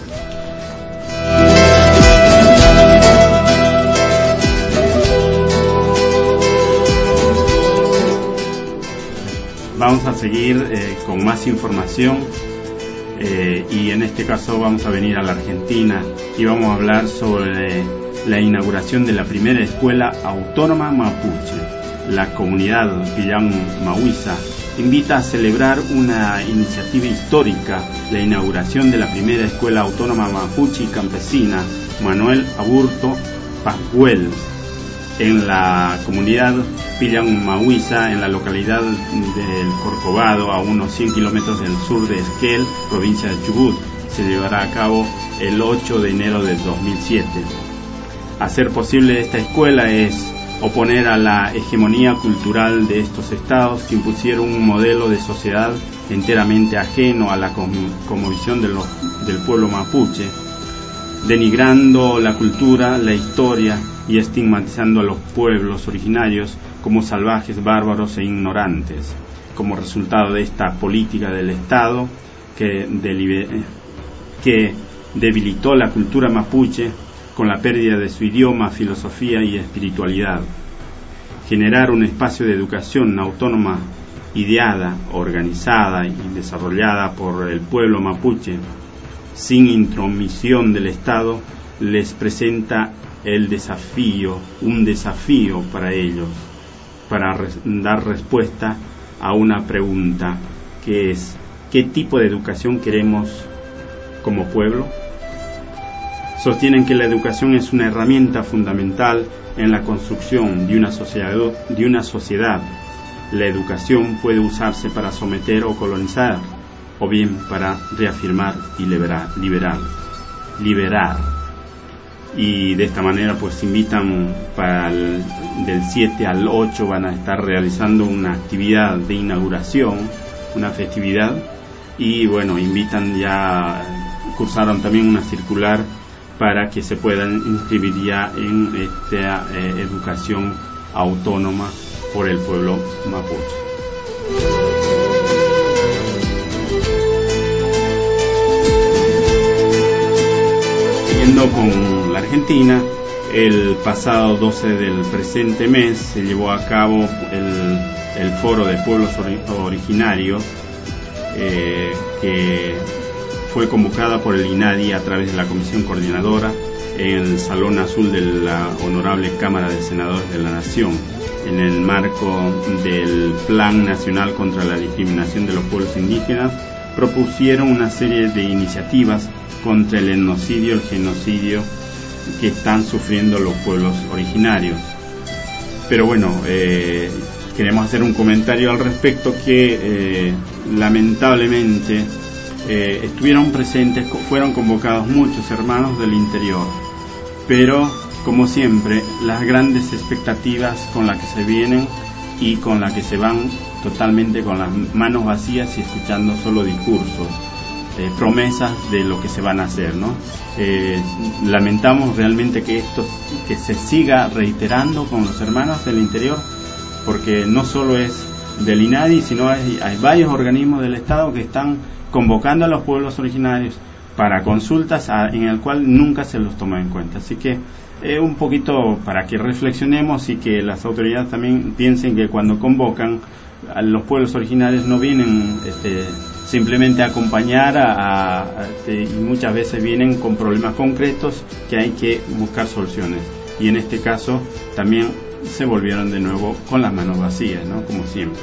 Vamos a seguir eh, con más información. Eh, y en este caso vamos a venir a la Argentina y vamos a hablar sobre la inauguración de la primera escuela autónoma mapuche. La comunidad Pilán Mahuiza invita a celebrar una iniciativa histórica, la inauguración de la primera escuela autónoma mapuche y campesina Manuel Aburto Pascuel en la comunidad Pilán Mahuiza, en la localidad del Corcovado, a unos cien kilómetros del sur de Esquel, provincia de Chubut. Se llevará a cabo el ocho de enero del dos mil siete. Hacer posible esta escuela es oponer a la hegemonía cultural de estos estados que impusieron un modelo de sociedad enteramente ajeno a la cosmovisión de los, del pueblo mapuche. denigrando la cultura, la historia y estigmatizando a los pueblos originarios como salvajes, bárbaros e ignorantes. Como resultado de esta política del Estado que, delibe- que debilitó la cultura mapuche con la pérdida de su idioma, filosofía y espiritualidad. Generar un espacio de educación autónoma ideada, organizada y desarrollada por el pueblo mapuche sin intromisión del Estado les presenta el desafío, un desafío para ellos, para res- dar respuesta a una pregunta que es: ¿qué tipo de educación queremos como pueblo? Sostienen que la educación es una herramienta fundamental en la construcción de una sociedad, de una sociedad. La educación puede usarse para someter o colonizar, o bien para reafirmar y liberar, liberar, liberar. Y de esta manera pues invitan para el, del siete al ocho van a estar realizando una actividad de inauguración, una festividad, y bueno, invitan ya, cursaron también una circular para que se puedan inscribir ya en esta eh, educación autónoma por el pueblo mapuche. Siguiendo con la Argentina, el pasado doce del presente mes se llevó a cabo el, el Foro de Pueblos Ori- Originarios, eh, que fue convocada por el INADI a través de la Comisión Coordinadora en el Salón Azul de la Honorable Cámara de Senadores de la Nación, en el marco del Plan Nacional contra la Discriminación de los Pueblos Indígenas. Propusieron una serie de iniciativas contra el etnocidio, el genocidio que están sufriendo los pueblos originarios. Pero bueno, eh, queremos hacer un comentario al respecto que eh, lamentablemente eh, estuvieron presentes, fueron convocados muchos hermanos del interior, pero como siempre las grandes expectativas con las que se vienen y con las que se van totalmente con las manos vacías y escuchando solo discursos, eh, promesas de lo que se van a hacer, ¿no? Eh, lamentamos realmente que esto que se siga reiterando con los hermanos del interior, porque no solo es del INADI, sino hay, hay varios organismos del Estado que están convocando a los pueblos originarios para consultas a, en el cual nunca se los toma en cuenta. Así que eh, un poquito para que reflexionemos y que las autoridades también piensen que cuando convocan a los pueblos originarios no vienen este, simplemente a acompañar a, a, a este, y muchas veces vienen con problemas concretos que hay que buscar soluciones, y en este caso también se volvieron de nuevo con las manos vacías, ¿no? Como siempre.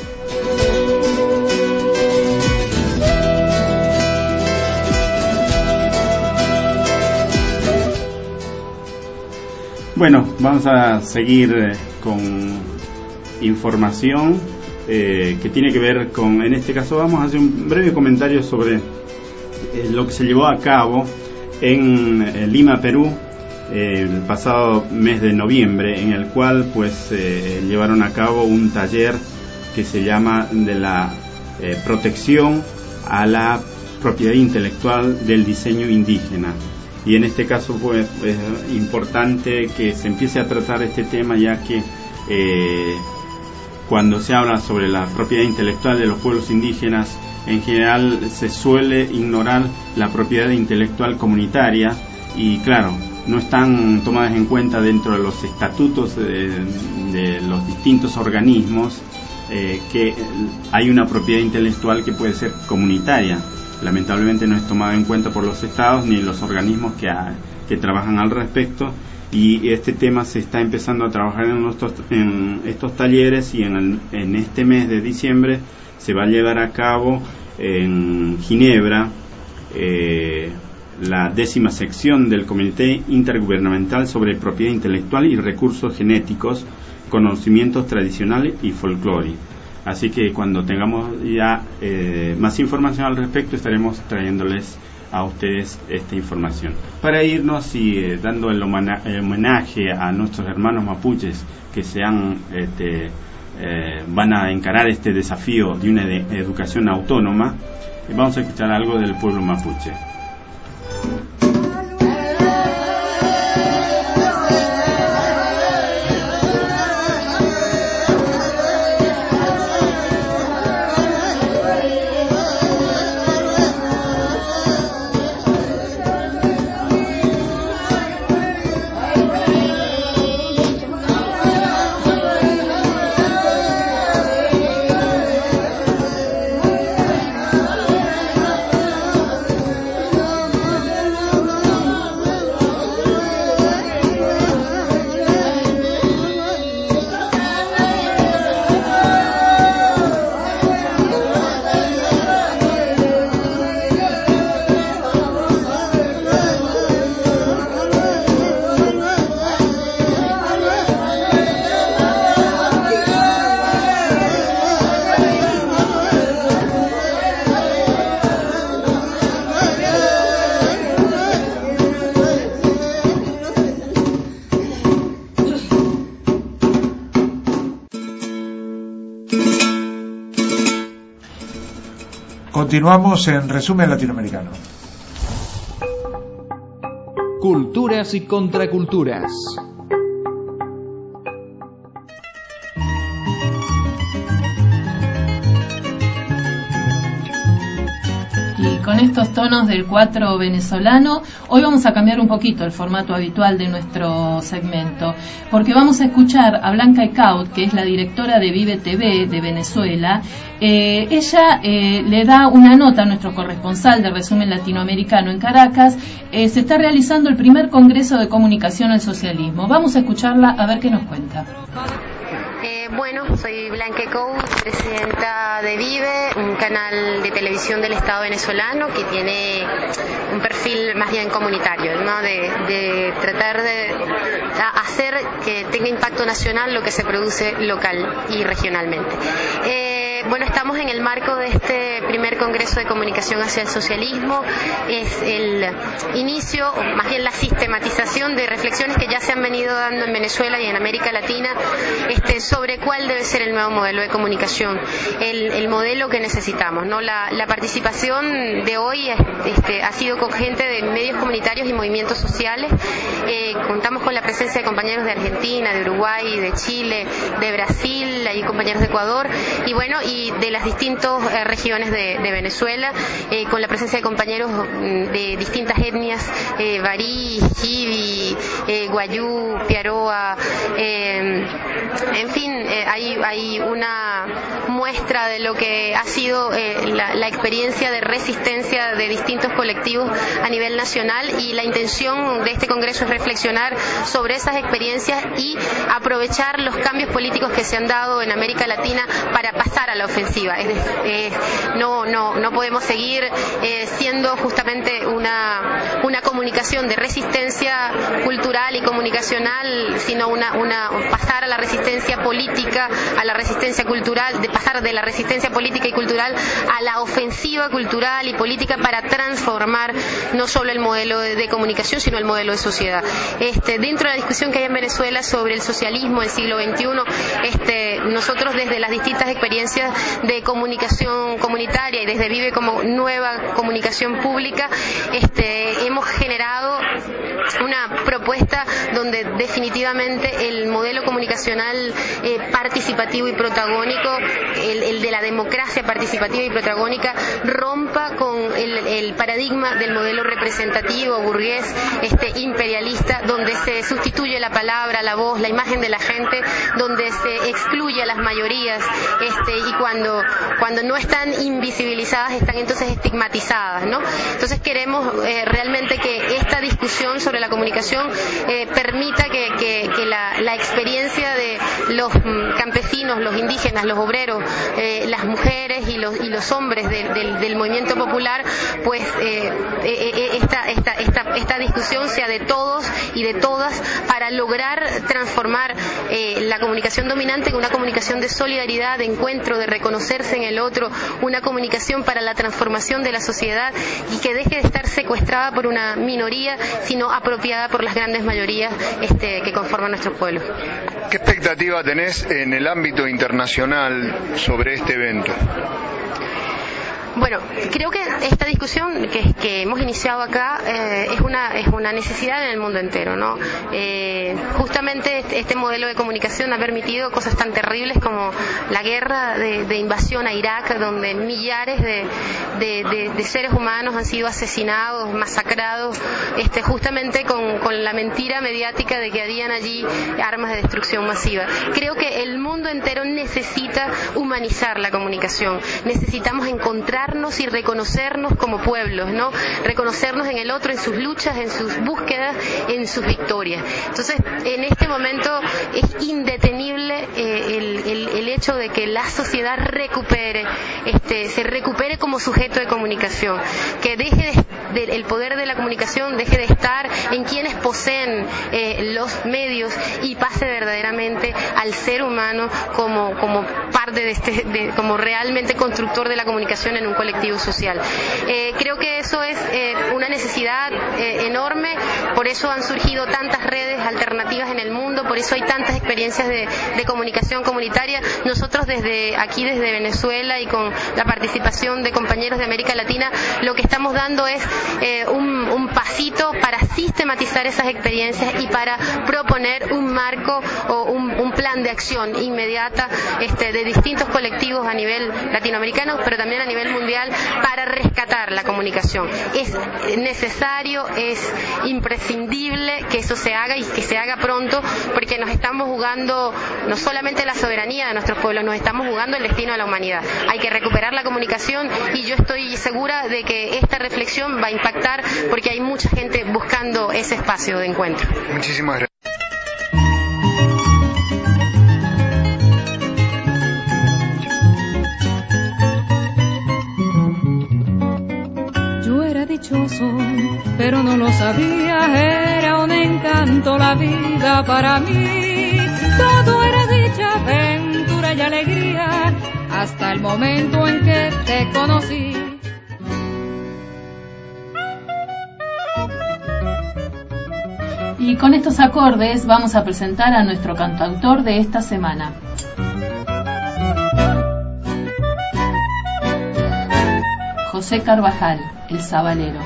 Bueno, vamos a seguir eh, con información eh, que tiene que ver con, en este caso vamos a hacer un breve comentario sobre eh, lo que se llevó a cabo en eh, Lima, Perú, eh, el pasado mes de noviembre, en el cual pues eh, llevaron a cabo un taller que se llama de la eh, protección a la propiedad intelectual del diseño indígena. Y en este caso pues es importante que se empiece a tratar este tema, ya que eh, cuando se habla sobre la propiedad intelectual de los pueblos indígenas, en general se suele ignorar la propiedad intelectual comunitaria, y claro, no están tomadas en cuenta dentro de los estatutos de, de los distintos organismos, eh, que hay una propiedad intelectual que puede ser comunitaria. Lamentablemente no es tomada en cuenta por los estados ni los organismos que, a, que trabajan al respecto, y este tema se está empezando a trabajar en, nuestros, en estos talleres, y en, el, en este mes de diciembre se va a llevar a cabo en Ginebra eh, la décima sección del Comité Intergubernamental sobre Propiedad Intelectual y Recursos Genéticos, Conocimientos Tradicionales y Folclore. Así que cuando tengamos ya eh, más información al respecto, estaremos trayéndoles a ustedes esta información. Para irnos y eh, dando el homenaje a nuestros hermanos mapuches que se han, este, eh, van a encarar este desafío de una de educación autónoma, vamos a escuchar algo del pueblo mapuche. Continuamos en Resumen Latinoamericano. Culturas y contraculturas. Y con estos tonos del cuatro venezolano, hoy vamos a cambiar un poquito el formato habitual de nuestro segmento, porque vamos a escuchar a Blanca Ecaut, que es la directora de Vive T V de Venezuela. Eh, ella eh, le da una nota a nuestro corresponsal de Resumen Latinoamericano en Caracas. Eh, se está realizando el primer Congreso de Comunicación al Socialismo. Vamos a escucharla a ver qué nos cuenta. Eh, bueno, soy Blanca Ecaut, presidenta de Vive, un canal de televisión del Estado venezolano que tiene un perfil más bien comunitario, ¿no? de, de tratar de hacer que tenga impacto nacional lo que se produce local y regionalmente. Eh, bueno, estamos en el marco de este primer Congreso de Comunicación hacia el Socialismo. Es el inicio, o más bien la sistematización de reflexiones que ya se han venido dando en Venezuela y en América Latina este, sobre cuál debe ser el nuevo modelo de comunicación, el, el modelo que necesitamos, ¿no? La, la participación de hoy este, ha sido con gente de medios comunitarios y movimientos sociales. Eh, contamos con la presencia de compañeros de Argentina, de Uruguay, de Chile, de Brasil, hay compañeros de Ecuador, y bueno, y de las distintas eh, regiones de, de Venezuela, eh, con la presencia de compañeros de distintas etnias, eh, Barí, Jivi, eh, Guayú, Piaroa, eh, en fin, eh, hay, hay una muestra de lo que ha sido eh, la, la experiencia de resistencia de distintos colectivos a nivel nacional, y la intención de este Congreso es reflexionar sobre esas experiencias y aprovechar los cambios políticos que se han dado en América Latina para pasar a la ofensiva. Es, eh, no, no, no podemos seguir eh, siendo justamente una, una comunicación de resistencia cultural y comunicacional, sino una, una pasar a la resistencia política, a la resistencia cultural, de pasar de la resistencia política y cultural a la ofensiva cultural y política para transformar no solo el modelo de, de comunicación, sino el modelo de sociedad. Este, dentro de la discusión que hay en Venezuela sobre el socialismo del siglo veintiuno, este, nosotros desde las distintas experiencias de comunicación comunitaria y desde Vive como nueva comunicación pública, este, hemos generado una propuesta donde definitivamente el modelo comunicacional eh, participativo y protagónico, el, el de la democracia participativa y protagónica, rompa con el, el paradigma del modelo representativo burgués, este, imperialista, donde se sustituye la palabra, la voz, la imagen de la gente, donde se excluye a las mayorías, este, y cuando, cuando no están invisibilizadas están entonces estigmatizadas, ¿no? Entonces queremos eh, realmente que esta discusión sobre la comunicación eh, permita que, que, que la, la experiencia de los campesinos, los indígenas, los obreros, eh, las mujeres y los, y los hombres de, de, del movimiento popular, pues eh, eh, esta, esta, esta, esta discusión sea de todos y de todas, para lograr transformar eh, la comunicación dominante en una comunicación de solidaridad, de encuentro, de reconocerse en el otro, una comunicación para la transformación de la sociedad y que deje de estar secuestrada por una minoría, sino apropiada por las grandes mayorías este, que conforman nuestro pueblo. ¿Qué expectativa tenés en el ámbito internacional sobre este evento? Bueno, creo que esta discusión que, que hemos iniciado acá eh, es una es una necesidad en el mundo entero, ¿no? Eh, justamente este modelo de comunicación ha permitido cosas tan terribles como la guerra de, de invasión a Irak, donde millares de, de, de, de seres humanos han sido asesinados, masacrados, este, justamente con, con la mentira mediática de que habían allí armas de destrucción masiva. Creo que el mundo entero necesita humanizar la comunicación. Necesitamos encontrar y reconocernos como pueblos, ¿no? Reconocernos en el otro, en sus luchas, en sus búsquedas, en sus victorias. Entonces, en este momento es indetenible eh, el, el, el hecho de que la sociedad recupere, este, se recupere como sujeto de comunicación, que deje de, de, el poder de la comunicación deje de estar en quienes poseen eh, los medios y pase verdaderamente al ser humano como, como parte de este, de, como realmente constructor de la comunicación en un colectivo social. Eh, creo que eso es eh, una necesidad eh, enorme, por eso han surgido tantas redes alternativas en el mundo, por eso hay tantas experiencias de, de comunicación comunitaria. Nosotros desde aquí, desde Venezuela, y con la participación de compañeros de América Latina, lo que estamos dando es eh, un, un pasito para sistematizar esas experiencias y para proponer un marco o un, un plan de acción inmediata este, de distintos colectivos a nivel latinoamericano, pero también a nivel mundial, para rescatar la comunicación. Es necesario, es imprescindible que eso se haga y que se haga pronto, porque nos estamos jugando no solamente la soberanía de nuestros pueblos, nos estamos jugando el destino de la humanidad. Hay que recuperar la comunicación y yo estoy segura de que esta reflexión va a impactar, porque hay mucha gente buscando ese espacio de encuentro. Muchísimas gracias. Yo era dichoso, pero no lo sabía, era un encanto la vida para mí. Todo era dicha, aventura y alegría, hasta el momento en que te conocí. Y con estos acordes vamos a presentar a nuestro cantautor de esta semana. José Carvajal, el Sabalero.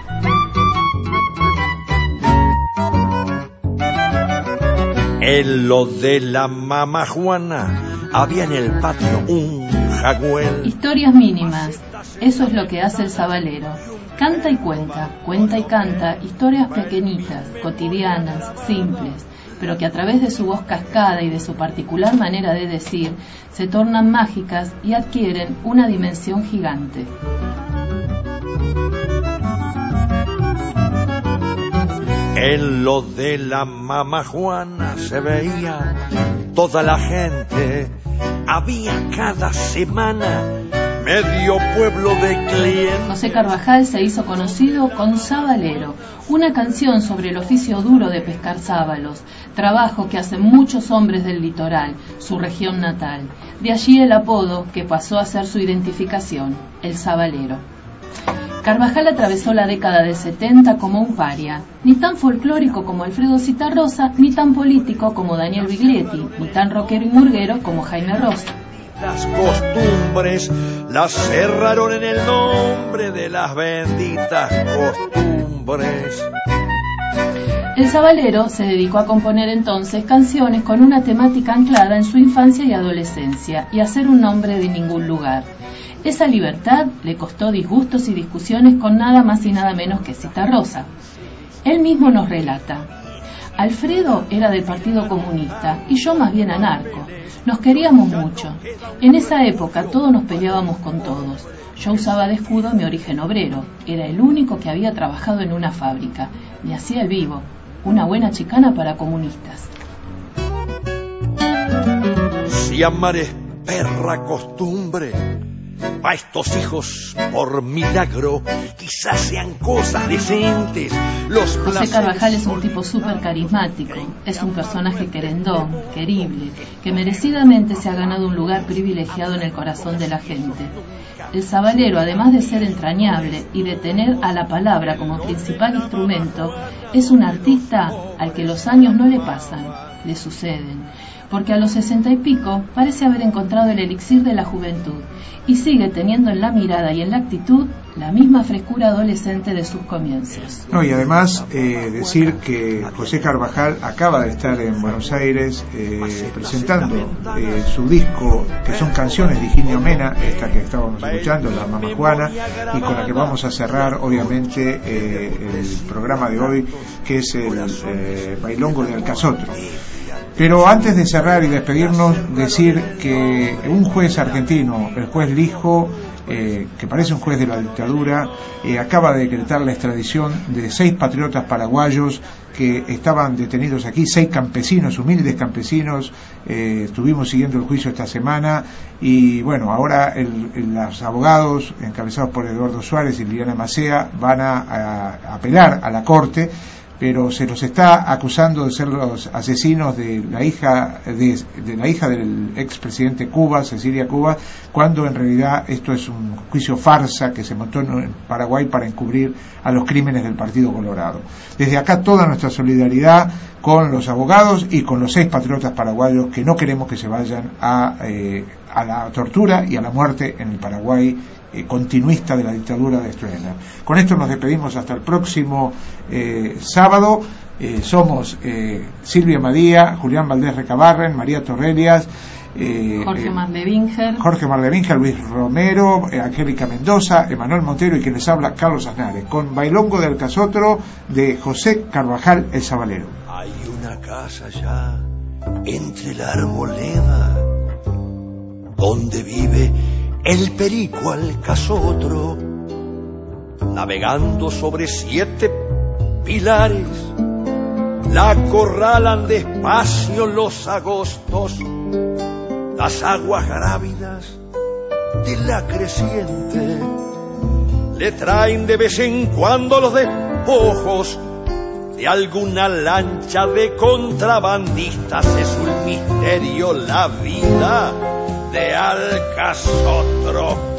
En lo de la mamá Juana había en el patio un jagüel. Historias mínimas, eso es lo que hace el Sabalero. Canta y cuenta, cuenta y canta historias pequeñitas, cotidianas, simples, pero que a través de su voz cascada y de su particular manera de decir, se tornan mágicas y adquieren una dimensión gigante. En lo de la mamá Juana se veía toda la gente, había cada semana medio pueblo de clientes. José Carvajal se hizo conocido con Sabalero, una canción sobre el oficio duro de pescar sábalos, trabajo que hacen muchos hombres del litoral, su región natal. De allí el apodo que pasó a ser su identificación, el Sabalero. Carvajal atravesó la década del setenta como un paria, ni tan folclórico como Alfredo Zitarrosa, ni tan político como Daniel Biglietti, ni tan rockero y murguero como Jaime Rosa. Las costumbres las cerraron en el nombre de las benditas costumbres. El Sabalero se dedicó a componer entonces canciones con una temática anclada en su infancia y adolescencia y a ser un hombre de ningún lugar. Esa libertad le costó disgustos y discusiones con nada más y nada menos que Zitarrosa. Él mismo nos relata: Alfredo era del Partido Comunista y yo más bien anarco. Nos queríamos mucho. En esa época todos nos peleábamos con todos. Yo usaba de escudo mi origen obrero. Era el único que había trabajado en una fábrica. Me hacía el vivo. Una buena chicana para comunistas. Si amar es perra costumbre, a estos hijos, por milagro, quizás sean cosas decentes. Los José Carvajal es un tipo súper carismático, es un personaje querendón, querible, que merecidamente se ha ganado un lugar privilegiado en el corazón de la gente. El Sabalero, además de ser entrañable y de tener a la palabra como principal instrumento, es un artista al que los años no le pasan, le suceden, porque a los sesenta y pico parece haber encontrado el elixir de la juventud y sigue teniendo en la mirada y en la actitud la misma frescura adolescente de sus comienzos. No, y además eh, decir que José Carvajal acaba de estar en Buenos Aires eh, presentando eh, su disco, que son canciones de Higinio Mena, esta que estábamos escuchando, la Mamá Juana, y con la que vamos a cerrar obviamente eh, el programa de hoy, que es el eh, Bailongo de Alcazotro. Pero antes de cerrar y despedirnos, decir que un juez argentino, el juez Lijo, eh, que parece un juez de la dictadura, eh, acaba de decretar la extradición de seis patriotas paraguayos que estaban detenidos aquí, seis campesinos, humildes campesinos. Eh, estuvimos siguiendo el juicio esta semana y bueno, ahora el, el, los abogados encabezados por Eduardo Suárez y Liliana Macea van a, a, a apelar a la corte pero se los está acusando de ser los asesinos de la hija de, de la hija del expresidente Cuba, Cecilia Cuba, cuando en realidad esto es un juicio farsa que se montó en Paraguay para encubrir a los crímenes del Partido Colorado. Desde acá toda nuestra solidaridad con los abogados y con los seis patriotas paraguayos que no queremos que se vayan a, eh, a la tortura y a la muerte en el Paraguay eh, continuista de la dictadura de Stroessner. Con esto nos despedimos hasta el próximo eh, sábado. Eh, somos eh, Silvia Madía, Julián Valdés Recabarren, María Torrelias, eh, Jorge eh, Marlevinger, Jorge Marlevinger, Luis Romero, eh, Angélica Mendoza, Emanuel Montero y quien les habla, Carlos Aznares, con Bailongo del Casotro de José Carvajal el Sabalero. Hay una casa allá entre la arboleda donde vive el perico al casotro, navegando sobre siete pilares. La acorralan despacio los agostos, las aguas grávidas de la creciente. Le traen de vez en cuando los despojos de alguna lancha de contrabandistas. Es un misterio la vida de Alcasotro.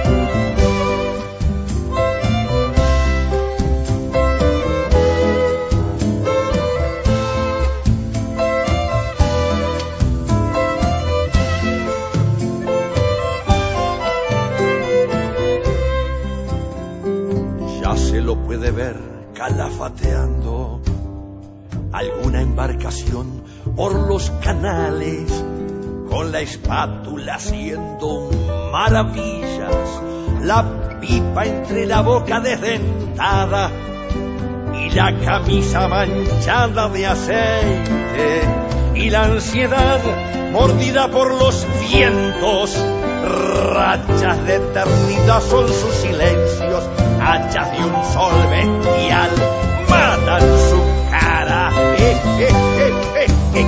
Ya se lo puede ver calafateando alguna embarcación por los canales, con la espátula haciendo maravillas, la pipa entre la boca desdentada y la camisa manchada de aceite, y la ansiedad mordida por los vientos. Rachas de eternidad son sus silencios, hachas de un sol bestial matan su cara. Eh, eh, eh, eh, eh.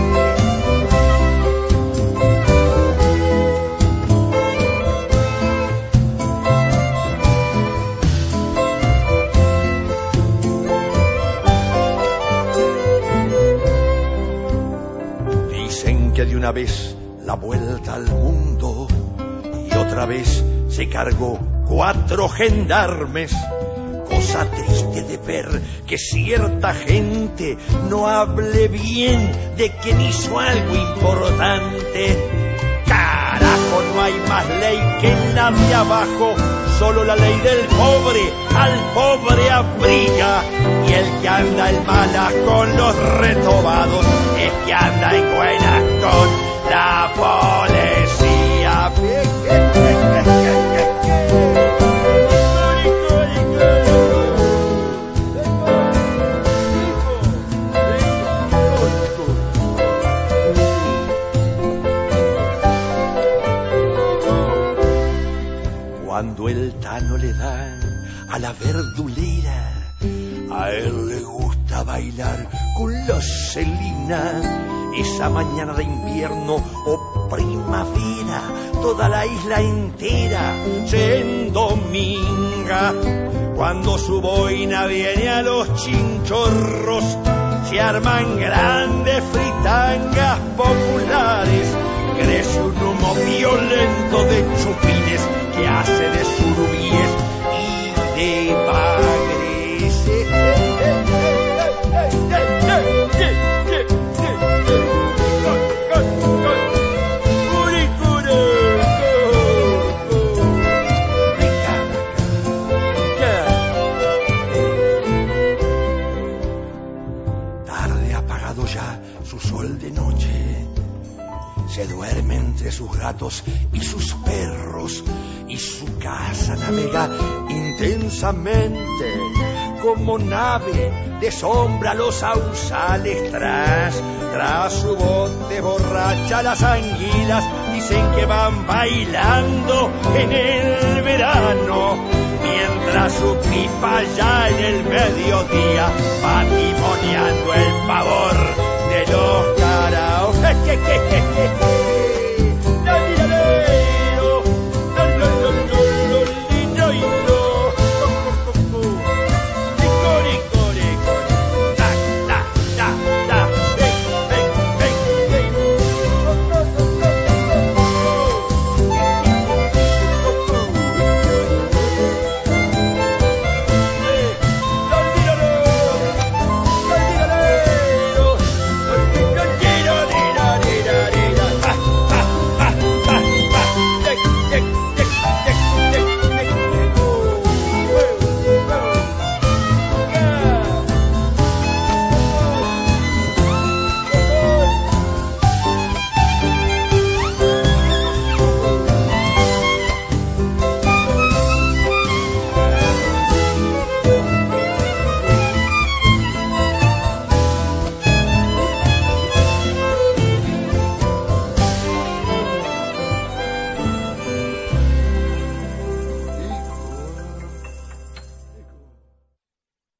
Dicen que de una vez la vuelta al mundo y otra vez se cargó cuatro gendarmes. Cosa triste de ver que cierta gente no hable bien de quien hizo algo importante. Carajo, no hay más ley que la de abajo, solo la ley del pobre al pobre abriga. Y el que anda en malas con los retobados es que anda en buenas con la policía. Cuando el Tano le da a la verdulera, a él le gusta bailar con la Celina. Esa mañana de invierno o primavera, toda la isla entera se endominga. Cuando su boina viene a los chinchorros, se arman grandes fritangas populares. Crece un humo violento de chupines que hace de surubíes y de bagres. Tarde apagado ya su sol de noche, se duerme entre sus gatos y sus perros, y su casa navega intensamente como nave de sombra los sausales. Tras, tras su bote borracha las anguilas dicen que van bailando en el verano, mientras su pipa ya en el mediodía va timoneando el pavor de los caraos.